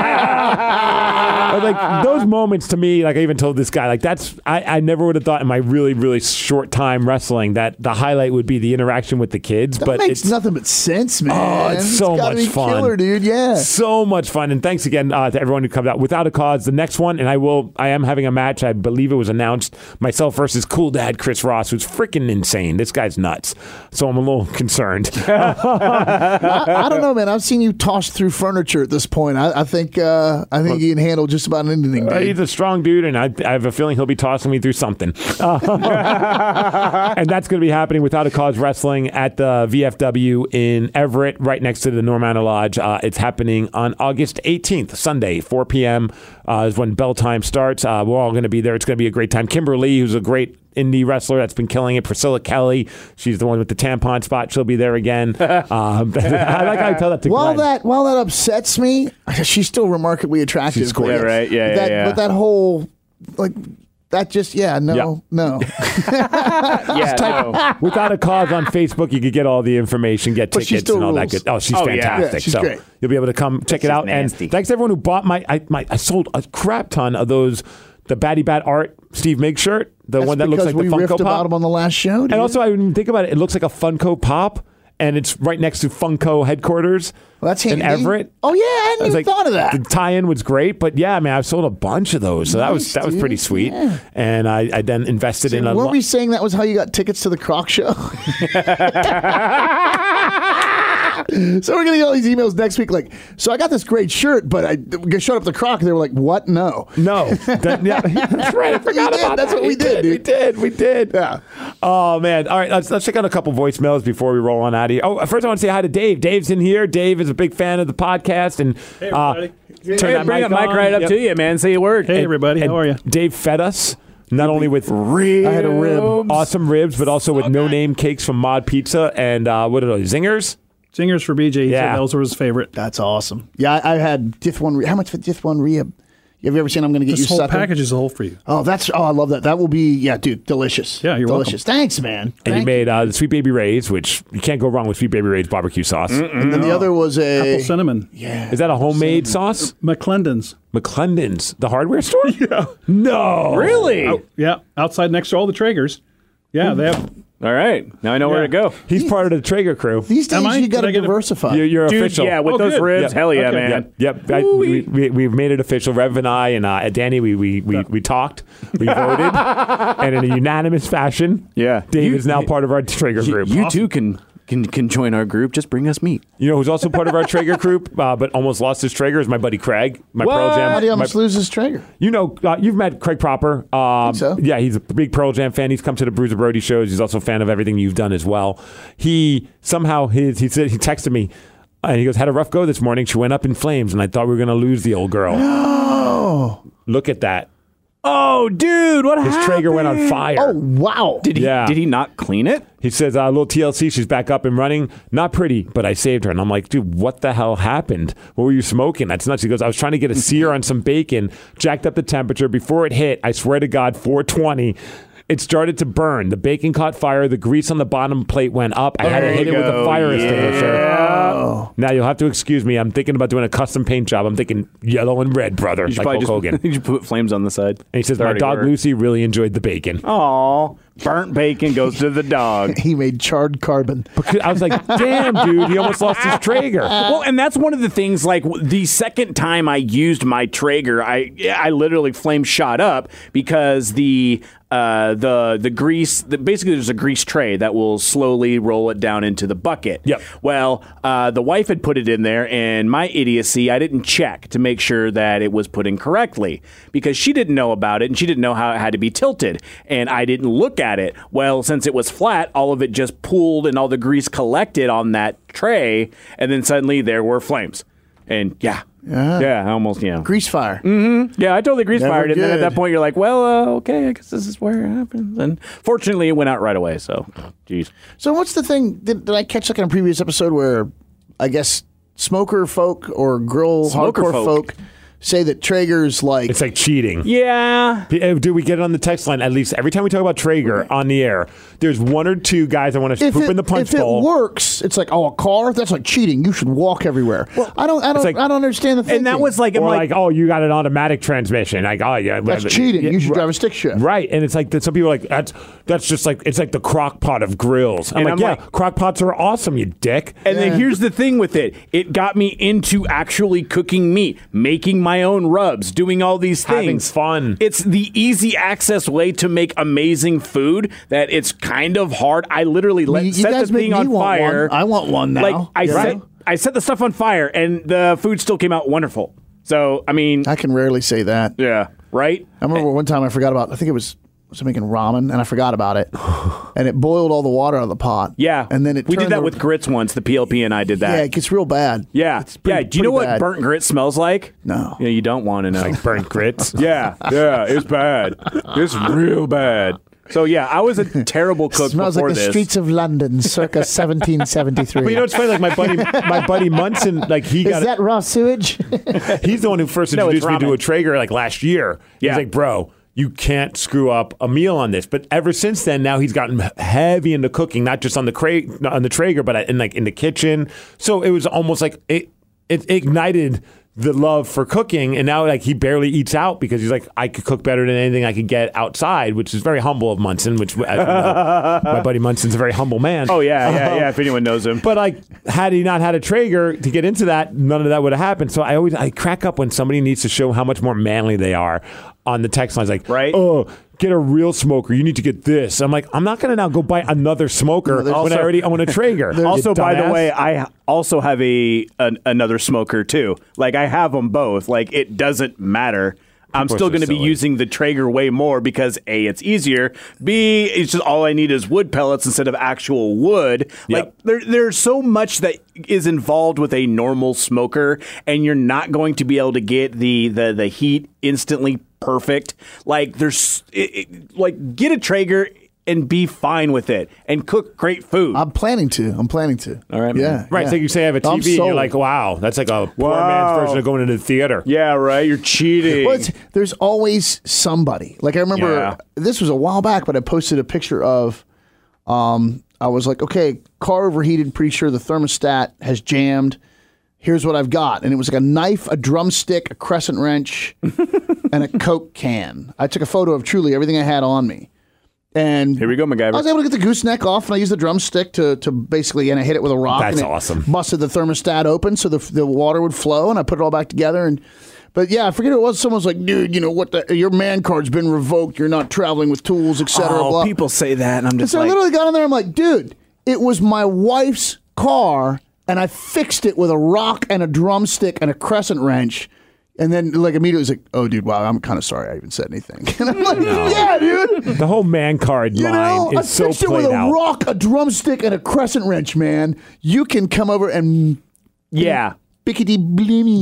yeah! But like, those moments to me, like I even told this guy, like that's, I, I never would have thought in my really, really short time wrestling that the highlight would be the interaction with the kids. That but makes it's nothing but sense, man. Oh, it's so gotta much be fun. Killer, dude. Yeah. So much fun. And thanks again uh, to everyone who comes out. Without a Cause, the next one, and I will, I am having a match. I believe it was announced, myself versus Cool Dad Chris Ross, who's freaking insane. This guy's nuts. So I'm a little concerned. I, I don't know, man. I've seen you toss through furniture at this point. I, I think uh, I think he can handle just about anything. Uh, Dude. he's a strong dude, and I, I have a feeling he'll be tossing me through something. Uh, and that's going to be happening Without a Cause Wrestling at the V F W in Everett, right next to the Normanna Lodge. Uh, it's happening on August eighteenth, Sunday, four p.m. Uh, is when bell time starts. Uh, we're all going to be there. It's going to be a great time. Kimberly, who's a great indie wrestler that's been killing it. Priscilla Kelly, she's the one with the tampon spot. She'll be there again. um, I like how I tell that to While Glenn. that while that upsets me, she's still remarkably attractive. She's cool. But Yeah, right. Yeah, yeah, that, yeah. But that whole like that just yeah no Yeah. no. Yeah, no. Without a Cause on Facebook, you could get all the information, get But she tickets, still and all that rules. good. Oh, she's Oh, yeah. fantastic. Yeah, she's so great. you'll be able to come check it She's out. nasty. And thanks to everyone who bought my, I, my. I sold a crap ton of those. The Batty Bat Art Steve Miggs shirt, the That's one that looks because like the we riffed Funko about Pop. him on the last show. Dude. And also, I didn't think about it. It looks like a Funko Pop, and it's right next to Funko headquarters. Well, that's in handy. Everett. Oh yeah, I hadn't I was even like, thought of that. The tie-in was great, but yeah, I mean, I've sold a bunch of those, so that was Nice, that was dude. pretty sweet. Yeah. And I, I then invested in a. Weren't lo- we saying that was how you got tickets to the Croc show? So we're gonna get all these emails next week. Like, so I got this great shirt, but I showed up at the Croc, and they were like, "What? No." No, That- yeah, that's right. I forgot We did. about That's that. what we did, We dude. did. We did. Yeah. Oh man. All right. Let's let's check out a couple voicemails before we roll on out of here. Oh, first I want to say hi to Dave. Dave's in here. Dave is a big fan of the podcast, and Hey, uh, everybody. turn Hey, that bring mic that mic on. right up Yep. to you, man. Say a word. Hey, everybody. And How are you? Dave fed us not only with Ribs. I had a rib. awesome ribs, but also with no name cakes from Mod Pizza and uh, what are those zingers? Singers for B J. He Yeah. said those were his favorite. That's awesome. Yeah, I, I had Diff One. Re- How much for Diff One rib? Have you ever seen I'm going to get This you whole sucker? package is a whole for you. Oh, that's oh, I love that. That will be yeah, dude, delicious. Yeah, you're delicious. Thanks, man. And Thank you made uh, the Sweet Baby Ray's, which you can't go wrong with Sweet Baby Ray's barbecue sauce. And then the other was a Apple cinnamon. yeah. Is that a homemade sauce? McClendon's. McClendon's, the hardware store? Yeah. No. Really? Oh, yeah, outside next to all the Traegers. Yeah, they have. All right. Now I know where to go. He's part of the Traeger crew. These days Am I? you got Did to I get a- diversify. You're, you're Dude, official. yeah, with Oh, those good. ribs, Yeah. hell yeah, Okay. man. Yep. I, we, we, we've made it official. Rev and I and uh, Danny, we we, we, we talked, we voted, and in a unanimous fashion, Yeah. Dave You- is now part of our Traeger You, group. you too can, can can join our group. Just bring us meat. You know who's also part of our Traeger group, uh, but almost lost his Traeger is my buddy Craig, my What? Pearl Jam. How do you my- almost lose his Traeger? You know, uh, you've met Craig Proper. Um, so. Yeah, he's a big Pearl Jam fan. He's come to the Bruiser Brody shows. He's also a fan of everything you've done as well. He somehow his he said he texted me and he goes, "Had a rough go this morning. She went up in flames, and I thought we were going to lose the old girl." Oh, Look at that. Oh, dude, what His happened? Traeger went on fire. oh wow. Did he? Yeah. Did he not clean it? He says, a uh, little T L C, she's back up and running. Not pretty, but I saved her. And I'm like, dude, what the hell happened? What were you smoking? That's nuts. He goes, I was trying to get a sear on some bacon, jacked up the temperature. Before it hit, I swear to God, four twenty. it started to burn. The bacon caught fire. The grease on the bottom plate went up. I had to There hit you it with a go. fire extinguisher. Yeah. Now you'll have to excuse me. I'm thinking about doing a custom paint job. I'm thinking yellow and red, brother, You should like Hulk probably Hogan. just, you should put flames on the side. And he says, It my already dog worked. Lucy really enjoyed the bacon. Aw, burnt bacon goes to the dog. He made charred carbon. Because I was like, damn, dude, he almost lost his Traeger. Well, and that's one of the things. Like the second time I used my Traeger, I I literally flame shot up because the uh, the the grease. The, basically, there's a grease tray that will slowly roll it down into the bucket. Yep. Well, uh, the wife had put it in there, and my idiocy, I didn't check to make sure that it was put in correctly because she didn't know about it and she didn't know how it had to be tilted, and I didn't look at it. Well, since it was flat, all of it just pooled and all the grease collected on that tray, and then suddenly there were flames. And yeah, Yeah. yeah, almost, yeah. Grease fire. Mm-hmm. Yeah, I totally grease Never fired it. And then at good. that point, you're like, well, uh, okay, I guess this is where it happens. And fortunately, it went out right away. So, geez. So what's the thing? Did, did I catch like in a previous episode where I guess smoker folk or grill Smoker hardcore folk. folk. say that Traeger's like It's like cheating. Yeah. Do we get it on the text line? At least every time we talk about Traeger on the air, there's one or two guys that want to if poop it, in the punch if bowl. it works, it's like, oh, a car? That's like cheating. You should walk everywhere. I don't I don't like- I don't understand the thinking. And that was like, I'm or like, like, oh, you got an automatic transmission. Like, oh, yeah. that's but- cheating. yeah, You should right. drive a stick shift. Right, and it's like that. Some people are like that's that's just like it's like the crock pot of grills. I'm And like, I'm yeah, like- crock pots are awesome, you dick. and then here's the thing with it. It got me into actually cooking meat, making my own rubs, doing all these things. Having fun. It's the easy access way to make amazing food that it's kind of hard. I literally let, You- you set guys the make thing me on want fire. one. I want one now. Like I You set, know? I set the stuff on fire, and the food still came out wonderful. So I mean, I can rarely say that. yeah, right. I remember one time I forgot about I think it was was I making ramen and I forgot about it. And it boiled all the water out of the pot. Yeah, And then it we did turned that the- with grits once. The P L P and I did that. Yeah, it gets real bad. Yeah, It's pretty- yeah. Do you know pretty what bad. burnt grit smells like? No. Yeah, you don't want to know. Like burnt grits. yeah, yeah. It's bad. It's real bad. So yeah, I was a terrible cook Smells before like the this. streets of London, circa seventeen seventy-three. But you know what's funny? Like my buddy, my buddy Munson, like he Is got. that raw sewage? He's the one who first No, it's introduced me to ramen. a Traeger like last year. Yeah. He's like, bro, you can't screw up a meal on this. But ever since then, now he's gotten heavy into cooking, not just on the cra- on the Traeger, but in like in the kitchen. So it was almost like it it ignited the love for cooking, and now like he barely eats out because he's like, I could cook better than anything I could get outside, which is very humble of Munson. Which as you know, my buddy Munson's a very humble man. Oh yeah, yeah, yeah. If anyone knows him. But like, had he not had a Traeger to get into that, none of that would have happened. So I always I crack up when somebody needs to show how much more manly they are on the text lines. Like, Right. oh, get a real smoker. You need to get this. I'm like, I'm not going to now go buy another smoker when Also- I already own a Traeger. You Also, by the dumbass. way, I also have a an, another smoker too. Like I have them both. Like it doesn't matter. I'm People are still so going to be silly. using the Traeger way more because A, it's easier. B, it's just all I need is wood pellets instead of actual wood. Like Yep. there, there's so much that is involved with a normal smoker, and you're not going to be able to get the the, the heat instantly perfect. Like there's it, it, like get a Traeger and be fine with it and cook great food. I'm planning to. I'm planning to. All right, man. Yeah. Right, yeah. so you say I have a T V I'm and you're sold. like, wow, that's like a poor Wow. man's version of going to the theater. Yeah, right. You're cheating. Well, it's, there's always somebody. Like I remember Yeah. this was a while back, but I posted a picture of. Um, I was like, okay, car overheated. Pretty sure the thermostat has jammed. Here's what I've got, and it was like a knife, a drumstick, a crescent wrench, and a Coke can. I took a photo of truly everything I had on me. And Here we go, MacGyver. I was able to get the gooseneck off, and I used the drumstick to to basically, and I hit it with a rock. That's and it awesome. Busted the thermostat open so the the water would flow, and I put it all back together. And but yeah, I forget who it was. Someone's like, dude, you know what? The, your man card's been revoked. You're not traveling with tools, et cetera. oh, blah. people say that, and I'm And just so I like, literally got in there. I'm like, dude, it was my wife's car, and I fixed it with a rock and a drumstick and a crescent wrench. And then, like, immediately was like, oh, dude, wow, I'm kind of sorry I even said anything. And I'm like, yeah, dude. The whole man card You line know, I is so fixed it with played a out. rock, a drumstick, and a crescent wrench, man. You can come over and yeah. bickety blimmy.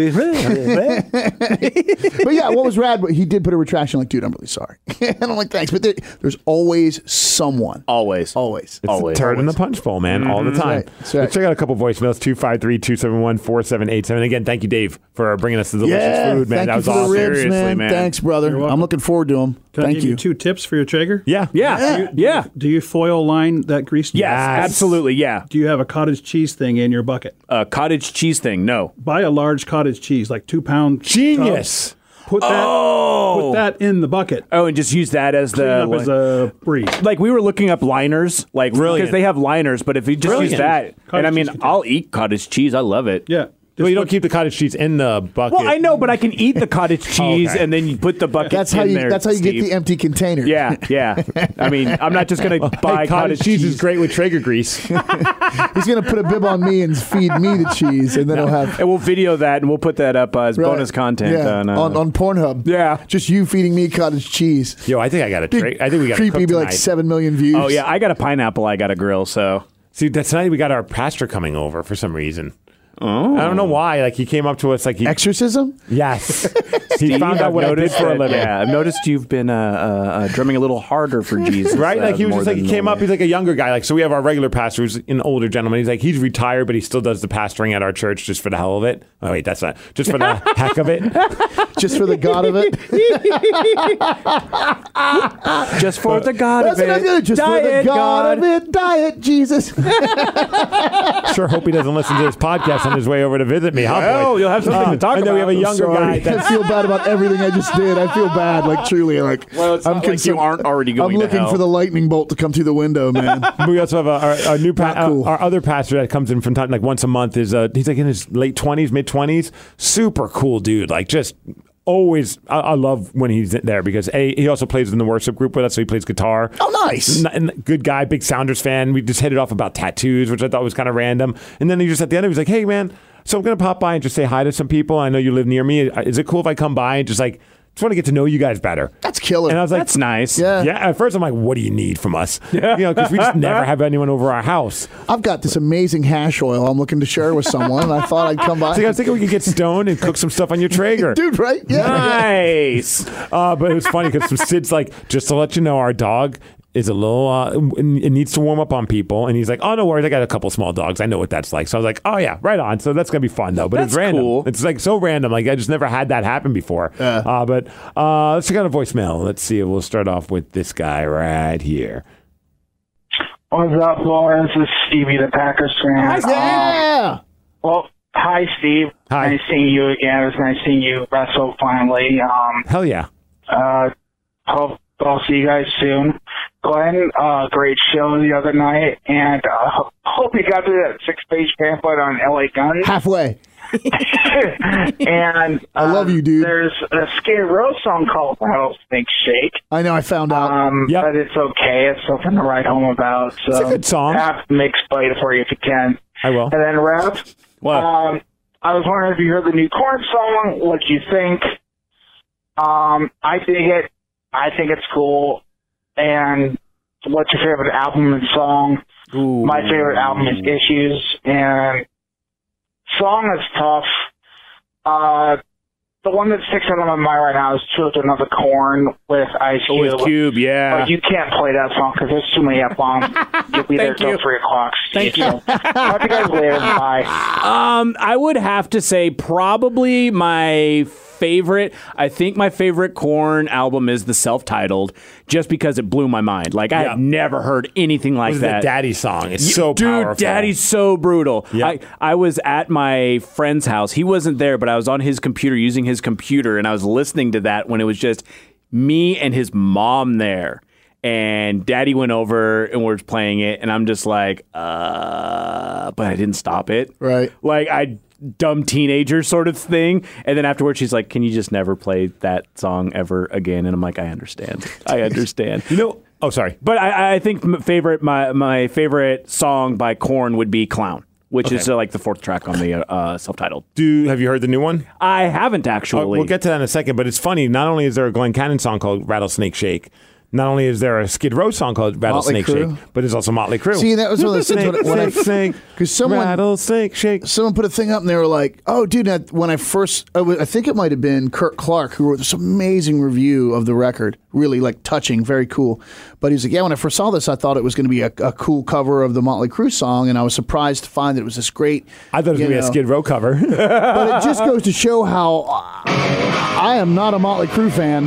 But yeah, what was rad, he did put a retraction like, dude, I'm really sorry. And I'm like, thanks. But there, there's always someone. Always. Always. It's Always. the turd in the punch bowl, man, all the time. right. That's right. Let's check out a couple voicemails, two five three, two seven one, four seven eight seven. Again, thank you, Dave, for bringing us the delicious Yeah, food, man. thank that you was for awesome. the ribs, Seriously, man. man. Thanks, brother. I'm looking forward to them. Can I Thank give you. you. two tips for your Traeger? Yeah. Yeah, yeah. Do you foil line that grease? Yes, Yes. absolutely, yeah. Do you have a cottage cheese thing in your bucket? A cottage cheese thing, no. Buy a large cottage cheese, like two pound. Genius. tub. Put that. Oh. Put that in the bucket. Oh, and just use that as Clean the up as a breeze. like we were looking up liners, like Brilliant. because they have liners. But if you just Brilliant. use that, Cottage and I mean, cheese container. I'll eat cottage cheese. I love it. Yeah. Well, you don't put- keep the cottage cheese in the bucket. Well, I know, but I can eat the cottage cheese okay. and then you put the bucket. That's how in you. there, That's how you Steve. get the empty container. Yeah, yeah. I mean, I'm not just gonna buy Hey, cottage cheese is great with Traeger grease. He's gonna put a bib on me and feed me the cheese, and then he'll have And we'll video that and we'll put that up uh, as Right. bonus content Yeah, on, uh, on on Pornhub. Yeah. just you feeding me cottage cheese. Yo, I think I got a Traeger. I think we got creepy. to cook Be like tonight. seven million views. Oh yeah, I got a pineapple. I got a grill. So See, that's tonight we got our pastor coming over for some reason. Oh. I don't know why. Like he came up to us like he. Exorcism. Yes. he Steve, found out I've what I did noticed for a that- living. Yeah, I've noticed you've been uh, uh, uh, drumming a little harder for Jesus. Right, uh, like he was more just like he than came up. normal. He's like a younger guy. Like so, we have our regular pastor, who's an older gentleman. He's like he's retired, but he still does the pastoring at our church just for the hell of it. Oh wait, that's not just for the heck of it. Just for the God of it. Just for the God That's of what I'm it. gonna. Just for the Diet God, of it. Diet Jesus. Sure, hope he doesn't listen to this podcast on his way over to visit me. Huh, Well, boy? you'll have something to talk and then we have a about. younger Sorry. guy. I That's, feel bad about everything I just did. I feel bad, like truly, like Well, it's not like concerned- you aren't already going I'm to looking hell. for the lightning bolt to come through the window, man. we also have a, our, our new pa- Not cool. our, our other pastor that comes in from time like once a month is uh, he's like in his late twenties, mid twenties. Super cool dude. Like just always. I, I love when he's there because a he also plays in the worship group with us, so he plays guitar. Oh, nice. N- n- good guy, big Sounders fan. We just hit it off about tattoos, which I thought was kind of random. And then he just at the end, he was like, "Hey, man, so I'm gonna pop by and just say hi to some people. I know you live near me. Is it cool if I come by and just like just want to get to know you guys better?" That's killer. And I was like, That's nice. Yeah. Yeah. At first, I'm like, "What do you need from us?" Yeah. You know, because we just never have anyone over our house. I've got this amazing hash oil I'm looking to share with someone, and I thought I'd come by. So I was thinking we could get stoned and cook some stuff on your Traeger. Dude, right? Yeah. Nice. Uh, but it was funny because Sid's like, just to let you know, our dog is a little, uh, it needs to warm up on people. And he's like, oh, no worries. I got a couple small dogs. I know what that's like. So I was like, oh, yeah, right on. So that's going to be fun, though. But it's That's random. cool. It's like so random. Like I just never had that happen before. Uh, but uh, let's check out a voicemail. Let's see. We'll start off with this guy right here. What's up, Lawrence? This is Stevie, the Packers fan. Yeah. Um, well, hi, Steve. Hi. Nice seeing you again. It was nice seeing you wrestle finally. Um, Hell yeah. uh, hope I'll see you guys soon. Glenn, uh, great show the other night, and uh, ho- hope you got through that six-page pamphlet on L A Guns. Halfway. and I love um, you, dude. There's a Skid Row song called Rattlesnake Shake. I know. I found out. Um, Yep. But it's okay. It's something to write home about. So It's a good song. Have Mix play it for you if you can. I will. And then Rev, What? um, I was wondering if you heard the new Korn song, what you think. Um, I dig it. I think it's cool. And what's your favorite album and song? Ooh. My favorite album is Issues. And song is tough. Uh, the one that sticks out of my mind right now is Truth or Another Korn with Ice Oh, Cube. with Cube, yeah. But you can't play that song because there's too many F-bombs. You'll be there Thank till you. three o'clock. Thank Steve. you. So, talk to you guys later. Bye. Um, I would have to say probably my favorite. I think my favorite Korn album is the self-titled, just because it blew my mind. Like I Yeah. had never heard anything like This is that. the Daddy song. It's Y- so Dude, powerful. Daddy's so brutal. Yeah. I, I was at my friend's house. He wasn't there, but I was on his computer using his computer, and I was listening to that when it was just me and his mom there. And Daddy went over and was playing it, and I'm just like, uh, but I didn't stop it. Right. Like I dumb teenager sort of thing. And then afterwards she's like, can you just never play that song ever again? And I'm like, I understand. I understand. You know, oh, sorry. But I, I think my favorite my my favorite song by Korn would be Clown, which Okay. is uh, like the fourth track on the uh, self-titled. Do have you heard the new one? I haven't actually. Uh, we'll get to that in a second, but it's funny. Not only is there a Glenn Cannon song called Rattlesnake Shake, not only is there a Skid Row song called Rattlesnake Motley Shake, Crue? but there's also Motley Crue. See, that was one of those things when, when I, Snake, because someone Rattlesnake Shake. someone put a thing up and they were like, "Oh, dude!" I- When I first, I, was, I think it might have been Kurt Clark who wrote this amazing review of the record, really like touching, very cool. But he's like, "Yeah, when I first saw this, I thought it was going to be a, a cool cover of the Motley Crue song, and I was surprised to find that it was this great." I thought it was you going to be a know, Skid Row cover. but it just goes to show how uh, I am not a Motley Crue fan.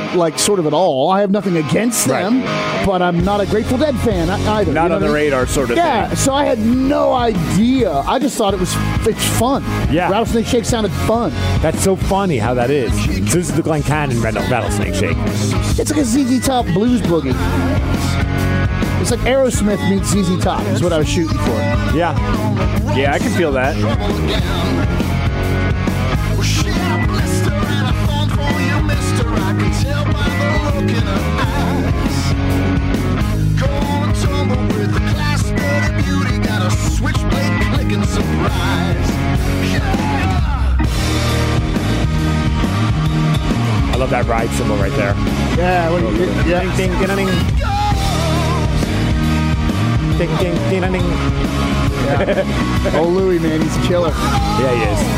like sort of at all. I have nothing against them, but I'm not a Grateful Dead fan either. Not you know on the what I mean? radar sort of yeah, thing. so I had no idea. I just thought it was it's fun. Yeah. Rattlesnake Shake sounded fun. That's so funny how that is. So this is the Glen Cannon Rattle- Rattlesnake Shake. It's like a Z Z Top blues boogie. It's like Aerosmith meets Z Z Top is what I was shooting for. Yeah. Yeah, I can feel that. I love that ride symbol right there. Yeah, what do you, yeah. Ding, ding, ding, ding. Ding, ding, ding, ding, ding. Yeah. Oh, Louie, man, he's a killer. Yeah, he is.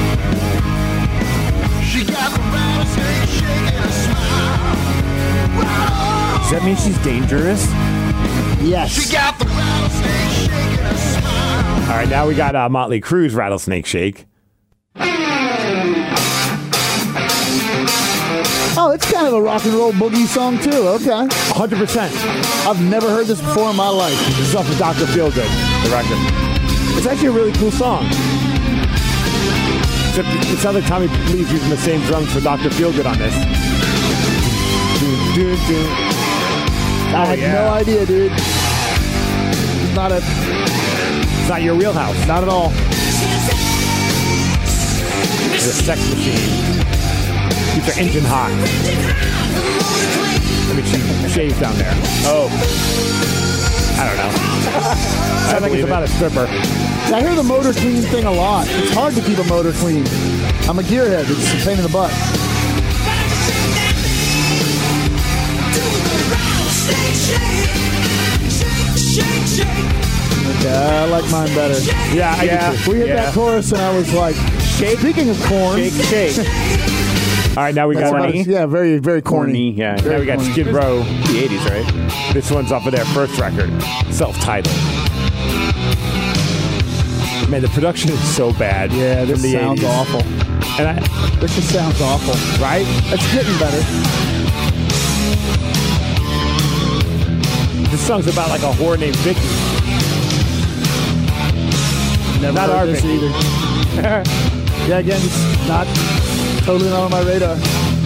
She got the rattlesnake shake and a smile. Does that mean she's dangerous? Yes. She got the rattlesnake shake and a smile. All right, now we got uh, Motley Crue's Rattlesnake Shake. Oh, it's kind of a rock and roll boogie song, too. Okay. one hundred percent. I've never heard this before in my life. This is off of Doctor Feelgood, the record. It's actually a really cool song. Except it sounds like Tommy Lee's using the same drums for Doctor Feelgood on this. Do, do, do. I had yeah. no idea, dude. It's not a... It's not your wheelhouse. Not at all. It's a sex machine. Keeps her engine hot. I mean, she shaves down there. Oh. I don't know. Sounds like it's about a stripper. I hear the motor clean thing a lot. It's hard to keep a motor clean. I'm a gearhead. It's a pain in the butt. Yeah, I like mine better. Yeah, I Yeah. do too. We hit Yeah. that chorus and I was like, speaking of corn. Shake, shake. All right, now we That's got about it. Yeah, very, very corny. Corny, yeah. now we got corny. Skid Row. The eighties, right? This one's off of their first record, self-titled. Man, the production is so bad. Yeah, this from the sounds eighties. awful. And I, This just sounds awful. right? It's getting better. This song's about like a whore named Vicky. Never Not heard our this Vicky. either. Yeah, again, it's not totally not on my radar.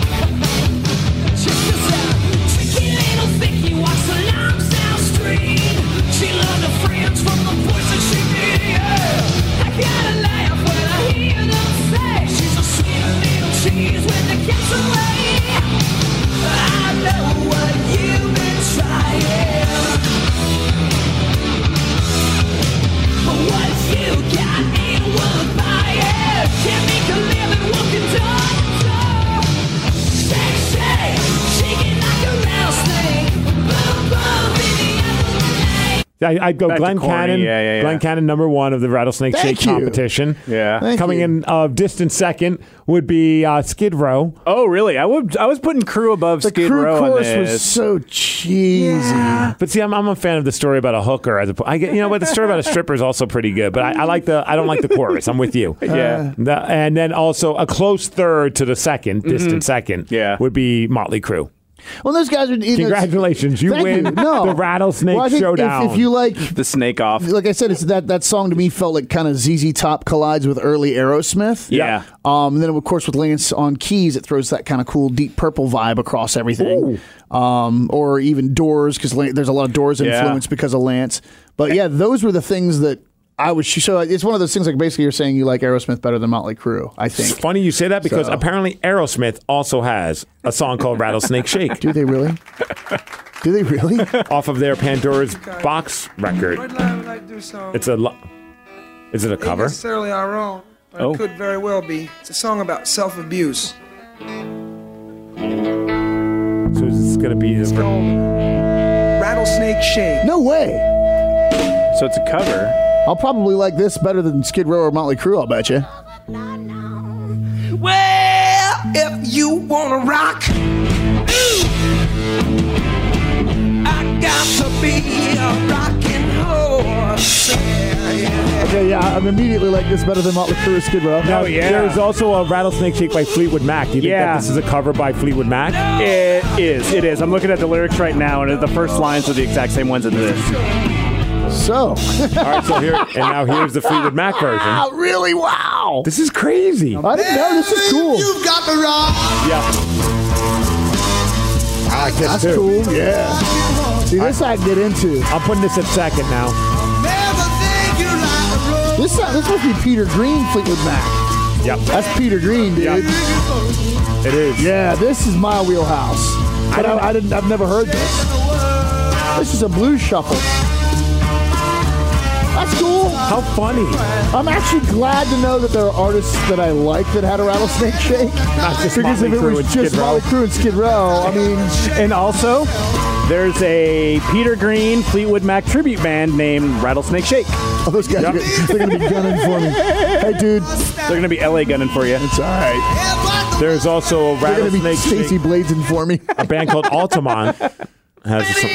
I, I'd go Back to Glen corny. Cannon. Yeah, yeah, yeah. Glen Cannon, number one of the Rattlesnake Thank Shake you. competition. Yeah. Thank Coming you. in uh, distant second would be uh, Skid Row. Oh, really? I would. I was putting Crew above The Skid crew Row on chorus was this. so cheesy. But see, I'm, I'm a fan of the story about a hooker. As a, I get, you know what? The story about a stripper is also pretty good. But I, I like the. I don't like the chorus. I'm with you. Yeah. The- and then also a close third to the second, distant second, Yeah. would be Motley Crue. Well, those guys are. You know, Congratulations, you thank win you. No. the Rattlesnake well, I think Showdown. If, if you like, The snake off. like I said, it's that that song to me felt like kind of Z Z Top collides with early Aerosmith. Yeah. Um, and then of course with Lance on keys, it throws that kind of cool Deep Purple vibe across everything. Um, or even Doors because there's a lot of Doors Yeah. influence because of Lance. But yeah, those were the things that I was. So it's one of those things like basically you're saying you like Aerosmith better than Motley Crue. I It's think. funny you say that because So. apparently Aerosmith also has a song called Rattlesnake Shake Do they really? Do they really? off of their Pandora's Box record. Right now, I would like to do some. It's a. Lo- Is it a Ain't cover? necessarily our own, but Oh. it could very well be. It's a song about self-abuse. So it's going to be. It's called Rattlesnake Shake. No way. So it's a cover. I'll probably like this better than Skid Row or Motley Crue. I'll bet you. Well, if you wanna rock, ooh, I got to be a rockin' horse. Yeah, yeah. Okay, yeah, I'm immediately like this better than Motley Crue, Skid Row. No, There's also a Rattlesnake Shake by Fleetwood Mac. Do you think Yeah. that this is a cover by Fleetwood Mac? It is. It is. I'm looking at the lyrics right now, and the first lines are the exact same ones as this. So. All right, so here, and now here's the Fleetwood Mac version. Wow, really? Wow. This is crazy. I didn't know. This is cool. You've got the rock. Yeah. I like this That's too. cool. Yeah. See, this I can get into. I'm putting this at second now. This this must be Peter Green, Fleetwood Mac. Yep. That's Peter Green, dude. Yep. It is. Yeah, this is my wheelhouse. But I, I didn't. I've never heard this. This is a blues shuffle. That's cool. How funny. I'm actually glad to know that there are artists that I like that had a Rattlesnake Shake. Not just because Motley if it Crue was and just Skid Row. Motley Crue and Skid Row, I mean, And also, there's a Peter Green Fleetwood Mac tribute band named Rattlesnake Shake. oh, those guys, Yep. are, they're going to be gunning for me. Hey, dude, They're going to be L A gunning for you. it's all right. There's also a They're going to be Rattlesnake Stacey Shake, Bladesing for me. a band called Altamont. Has some,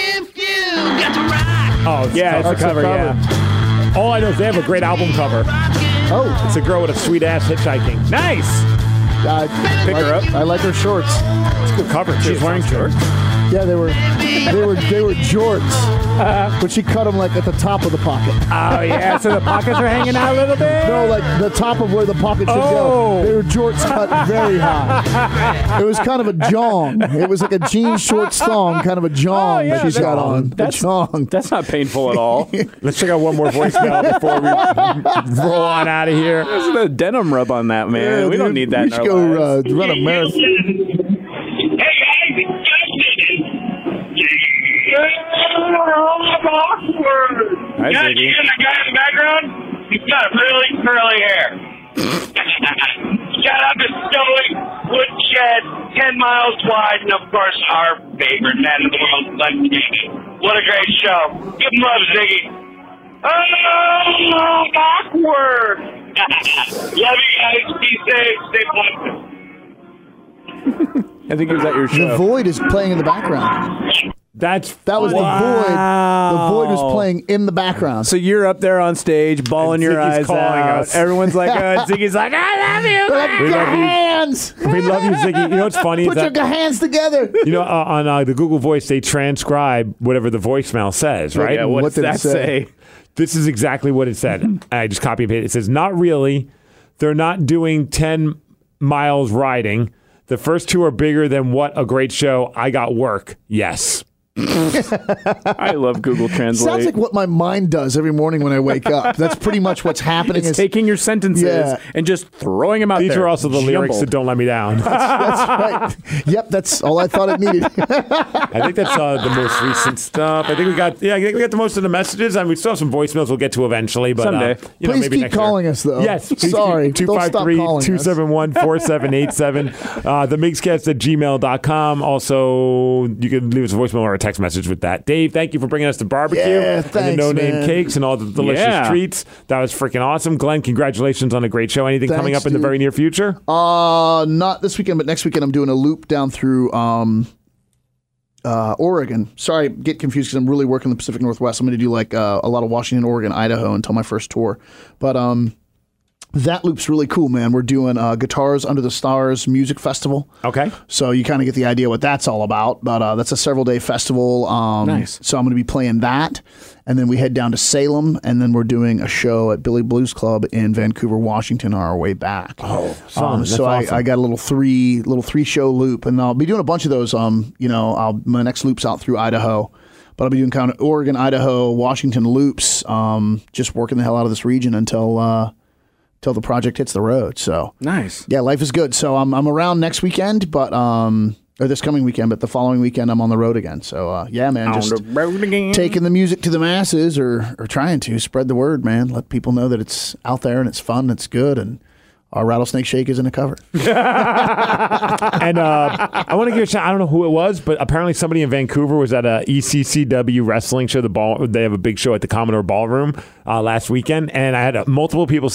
oh, Yeah, it's a That's a cover, cover. yeah. all I know is they have a great album cover. Oh, It's a girl with a sweet ass hitchhiking. Nice. I, Pick like, her up. I like her shorts. It's a good cover. She's wearing shorts. Yeah, they were, they were, they were jorts, but she cut them like at the top of the pocket. Oh, yeah, so the pockets are hanging out a little bit? No, like the top of where the pocket should Oh. go. They were jorts cut very high. It was kind of a jong. It was like a jean short thong, kind of a jong Oh, yeah, that she's got that's- on. that's- a jong. That's not painful at all. Let's check out one more voicemail before we roll on out of here. There's a denim rub on that, man. Yeah, we don't dude, need that We in should our go lives. uh, run a marathon. Hey guys, it's Hi, Yeah, Ziggy. you see the guy in the background? He's got really curly hair. Shout out to Stoic Woodshed, ten miles wide, and of course our favorite man in the world, Glenn Ziggy. What a great show. Give him love, Ziggy. Oh, awkward. Love you guys. Be safe. Stay positive. I think he was at your The show. Void is playing in the background. That's That was wow. the Void. The Void was playing in the background. So you're up there on stage, bawling And your Ziggy's eyes calling out. us. Everyone's like, uh, Ziggy's like, I love you. They're like, We "Get love you." hands. We love you, Ziggy. You know what's funny? Put is your that, hands together. you know, uh, on uh, the Google Voice, they transcribe whatever the voicemail says, right? Yeah, what, What does did it that say? say? This is exactly what it said. I just copy and paste. It says, not really. They're not doing ten miles riding. The first two are bigger than what a great show. I got work. Yes. I love Google Translate. Sounds like what my mind does every morning when I wake up. That's pretty much what's happening. It's is- taking your sentences Yeah. and just throwing them out These there. are also the lyrics that Jumbled. don't let me down. That's right. Yep, that's all I thought it needed. I think that's uh, the most recent stuff. I think we got yeah, I think we got the most of the messages. I mean, we still have some voicemails we'll get to eventually, but Someday. Uh, you know, Please maybe keep next calling year. us, though. Yes, please Sorry. two Don't five stop three, calling two us. seven one, four seven eight seven. Uh, the Migscast at gmail dot com. Also, you can leave us a voicemail or a text message with that. Dave, thank you for bringing us the barbecue Yeah, and the thanks, no-name man. cakes and all the delicious Yeah. treats. That was freaking awesome. Glenn, congratulations on a great show. Anything coming Thanks, up in the dude. very near future? Uh, not this weekend, but next weekend I'm doing a loop down through um, uh, Oregon. Sorry, get confused because I'm really working the Pacific Northwest. I'm going to do like uh, a lot of Washington, Oregon, Idaho until my first tour. But um, that loop's really cool, man. We're doing uh, Guitars Under the Stars Music Festival. Okay. So you kind of get the idea what that's all about. But uh, that's a several day festival. Um, Nice. So I'm going to be playing that. And then we head down to Salem. And then we're doing a show at Billy Blues Club in Vancouver, Washington on our way back. Oh, fun. Um, That's so awesome. I, I got a little three little three show loop. And I'll be doing a bunch of those. Um, you know, I'll, my next loop's out through Idaho. But I'll be doing kind of Oregon, Idaho, Washington loops. Um, just working the hell out of this region until... Uh, till the project hits the road. So Nice. yeah, life is good. So I'm I'm around next weekend, but um or this coming weekend, but the following weekend I'm on the road again. So uh, yeah, man, On just the road again. taking the music to the masses, or or trying to spread the word, man. Let people know that it's out there and it's fun, and it's good, and our Rattlesnake Shake isn't a cover. And uh, I want to give a shout. I don't know who it was, but apparently somebody in Vancouver was at a E C C W wrestling show. The ball, they have a big show at the Commodore Ballroom uh, last weekend, and I had uh, multiple people say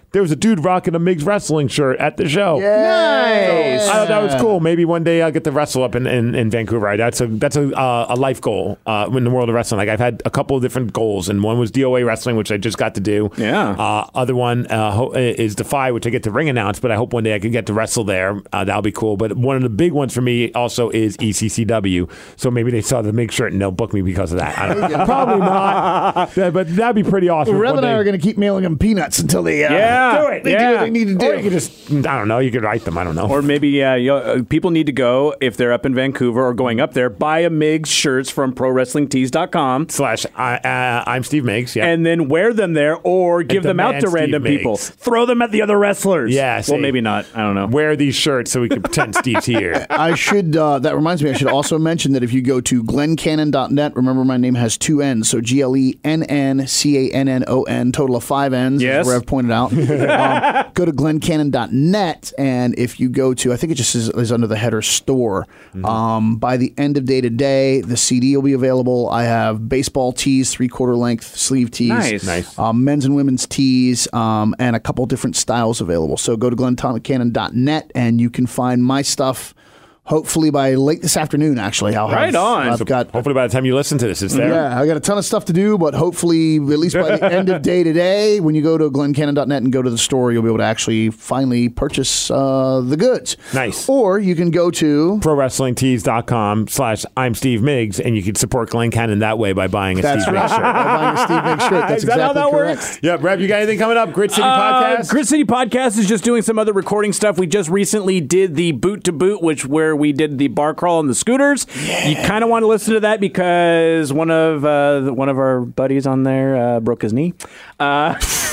there was a dude rocking a Migs Wrestling shirt at the show. Nice. So I thought that was cool. Maybe one day I'll get to wrestle up in, in, in Vancouver. That's a that's a uh, a life goal uh, in the world of wrestling. Like I've had a couple of different goals, and one was D O A wrestling, which I just got to do. Yeah. Uh, other one uh, ho- is Defy, which I get to ring announce, but I hope one day I can get to wrestle there. Uh, that'll be cool. But one of the big ones for me also is E C C W. So maybe they saw the Migs shirt and they'll book me because of that. I don't know. Probably not. Yeah, but that'd be pretty awesome. Rev One and I day- are going to keep mailing them peanuts until they uh, Yeah. do it. They Yeah. do what they need to do. Or you could just, I don't know, you could write them. I don't know. Or maybe uh, you uh, people need to go, if they're up in Vancouver or going up there, buy a Migs shirts from pro wrestling tees dot com. Slash, I, uh, I'm Steve Meigs. Yeah. And then wear them there or give them out demand to random Steve people. Meigs. Throw them at the other wrestlers. Yeah, Well, see. maybe not. I don't know. Wear these shirts so we can pretend Steve's here. I should, uh, that reminds me, I should also mention that if you go to glenn cannon dot net, remember my name has two N's, so G L E N N C A N N O N, total of five N's, Yes. as Rev pointed out. um, go to glenn cannon dot net, and if you go to, I think it just is, is under the header store, Mm-hmm. um, by the end of day today, the C D will be available. I have baseball tees, three-quarter length sleeve tees, Nice. Nice. Um, men's and women's tees, um, and a couple different styles available. So go to glenn cannon dot net, and you can find my stuff. Hopefully by late this afternoon, actually. I'll Right have, on. I've So got, hopefully by the time you listen to this, it's there. yeah, I got a ton of stuff to do, but hopefully, at least by the end of day today, when you go to glenn cannon dot net and go to the store, you'll be able to actually finally purchase uh, the goods. Nice. Or you can go to pro wrestling tees dot com slash I'm Steve Meigs, and you can support Glenn Cannon that way by buying a That's Steve right. Meigs shirt. By buying a Steve Meigs shirt. That's Is that exactly how that correct. works? Yeah, Brad, you got anything coming up? Grit City Uh, Podcast? Grit City Podcast is just doing some other recording stuff. We just recently did the Boot to Boot, which where we did the bar crawl on the scooters. You kind of want to listen to that because one of uh, the- one of our buddies on there uh, broke his knee. Uh,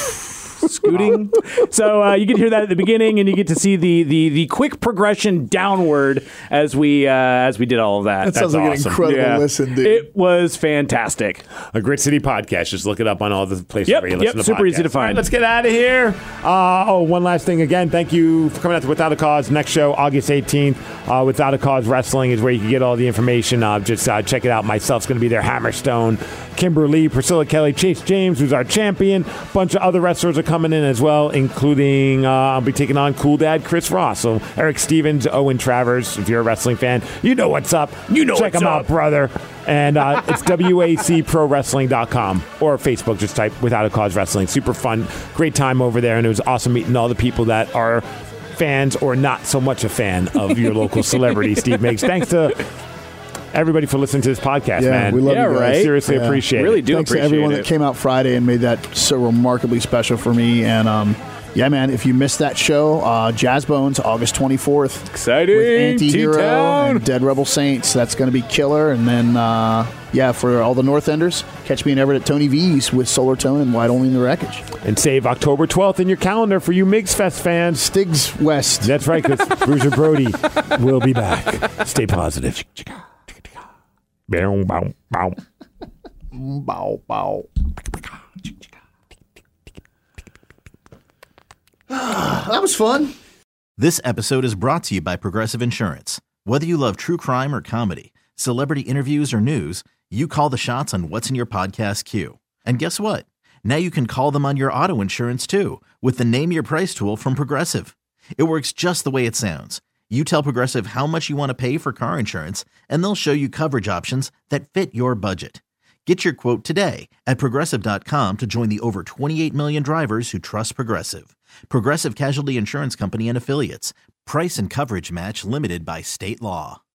scooting. So uh, you get to hear that at the beginning, and you get to see the the, the quick progression downward as we uh, as we did all of that. That sounds like awesome. an incredible listen, dude. It was fantastic. A Grit City Podcast. Just look it up on all the places Yep, where you yep, listen to super podcasts. easy to find. All right, let's get out of here. Uh, oh, one last thing again. Thank you for coming out to Without a Cause. Next show, August eighteenth. Uh, Without a Cause Wrestling is where you can get all the information. Uh, just uh, check it out. Myself's going to be there. Hammerstone, Kimberly, Priscilla Kelly, Chase James, who's our champion. A bunch of other wrestlers are coming in as well, including uh, I'll be taking on Cool Dad Chris Ross. So Eric Stevens, Owen Travers. If you're a wrestling fan, you know what's up. You know check what's them up. out, brother. And uh, it's W A C pro wrestling dot com or Facebook. Just type Without a Cause Wrestling. Super fun. Great time over there. And it was awesome meeting all the people that are fans or not so much a fan of your local celebrity, Steve Meigs. Thanks to everybody for listening to this podcast, Yeah, man. we love Yeah, you guys. right? Seriously Yeah. appreciate Really it. do Thanks to appreciate everyone it. that came out Friday and made that so remarkably special for me. And um, yeah, man, if you missed that show, uh, Jazz Bones, August twenty-fourth. Exciting. With Anti-Hero T-Town. and Dead Rebel Saints. That's going to be killer. And then, uh, yeah, for all the North Enders, catch me in Everett at Tony V's with Solar Tone and Wide Only in the Wreckage. And save October twelfth in your calendar for you Migs Fest fans. Stiggs West. That's right, because Bruiser Brody will be back. Stay positive. Bow, bow, bow. Bow, bow. That was fun. This episode is brought to you by Progressive Insurance. Whether you love true crime or comedy, celebrity interviews or news, you call the shots on what's in your podcast queue. And guess what? Now you can call them on your auto insurance too with the Name Your Price tool from Progressive. It works just the way it sounds. You tell Progressive how much you want to pay for car insurance, and they'll show you coverage options that fit your budget. Get your quote today at Progressive dot com to join the over twenty-eight million drivers who trust Progressive. Progressive Casualty Insurance Company and Affiliates. Price and coverage match limited by state law.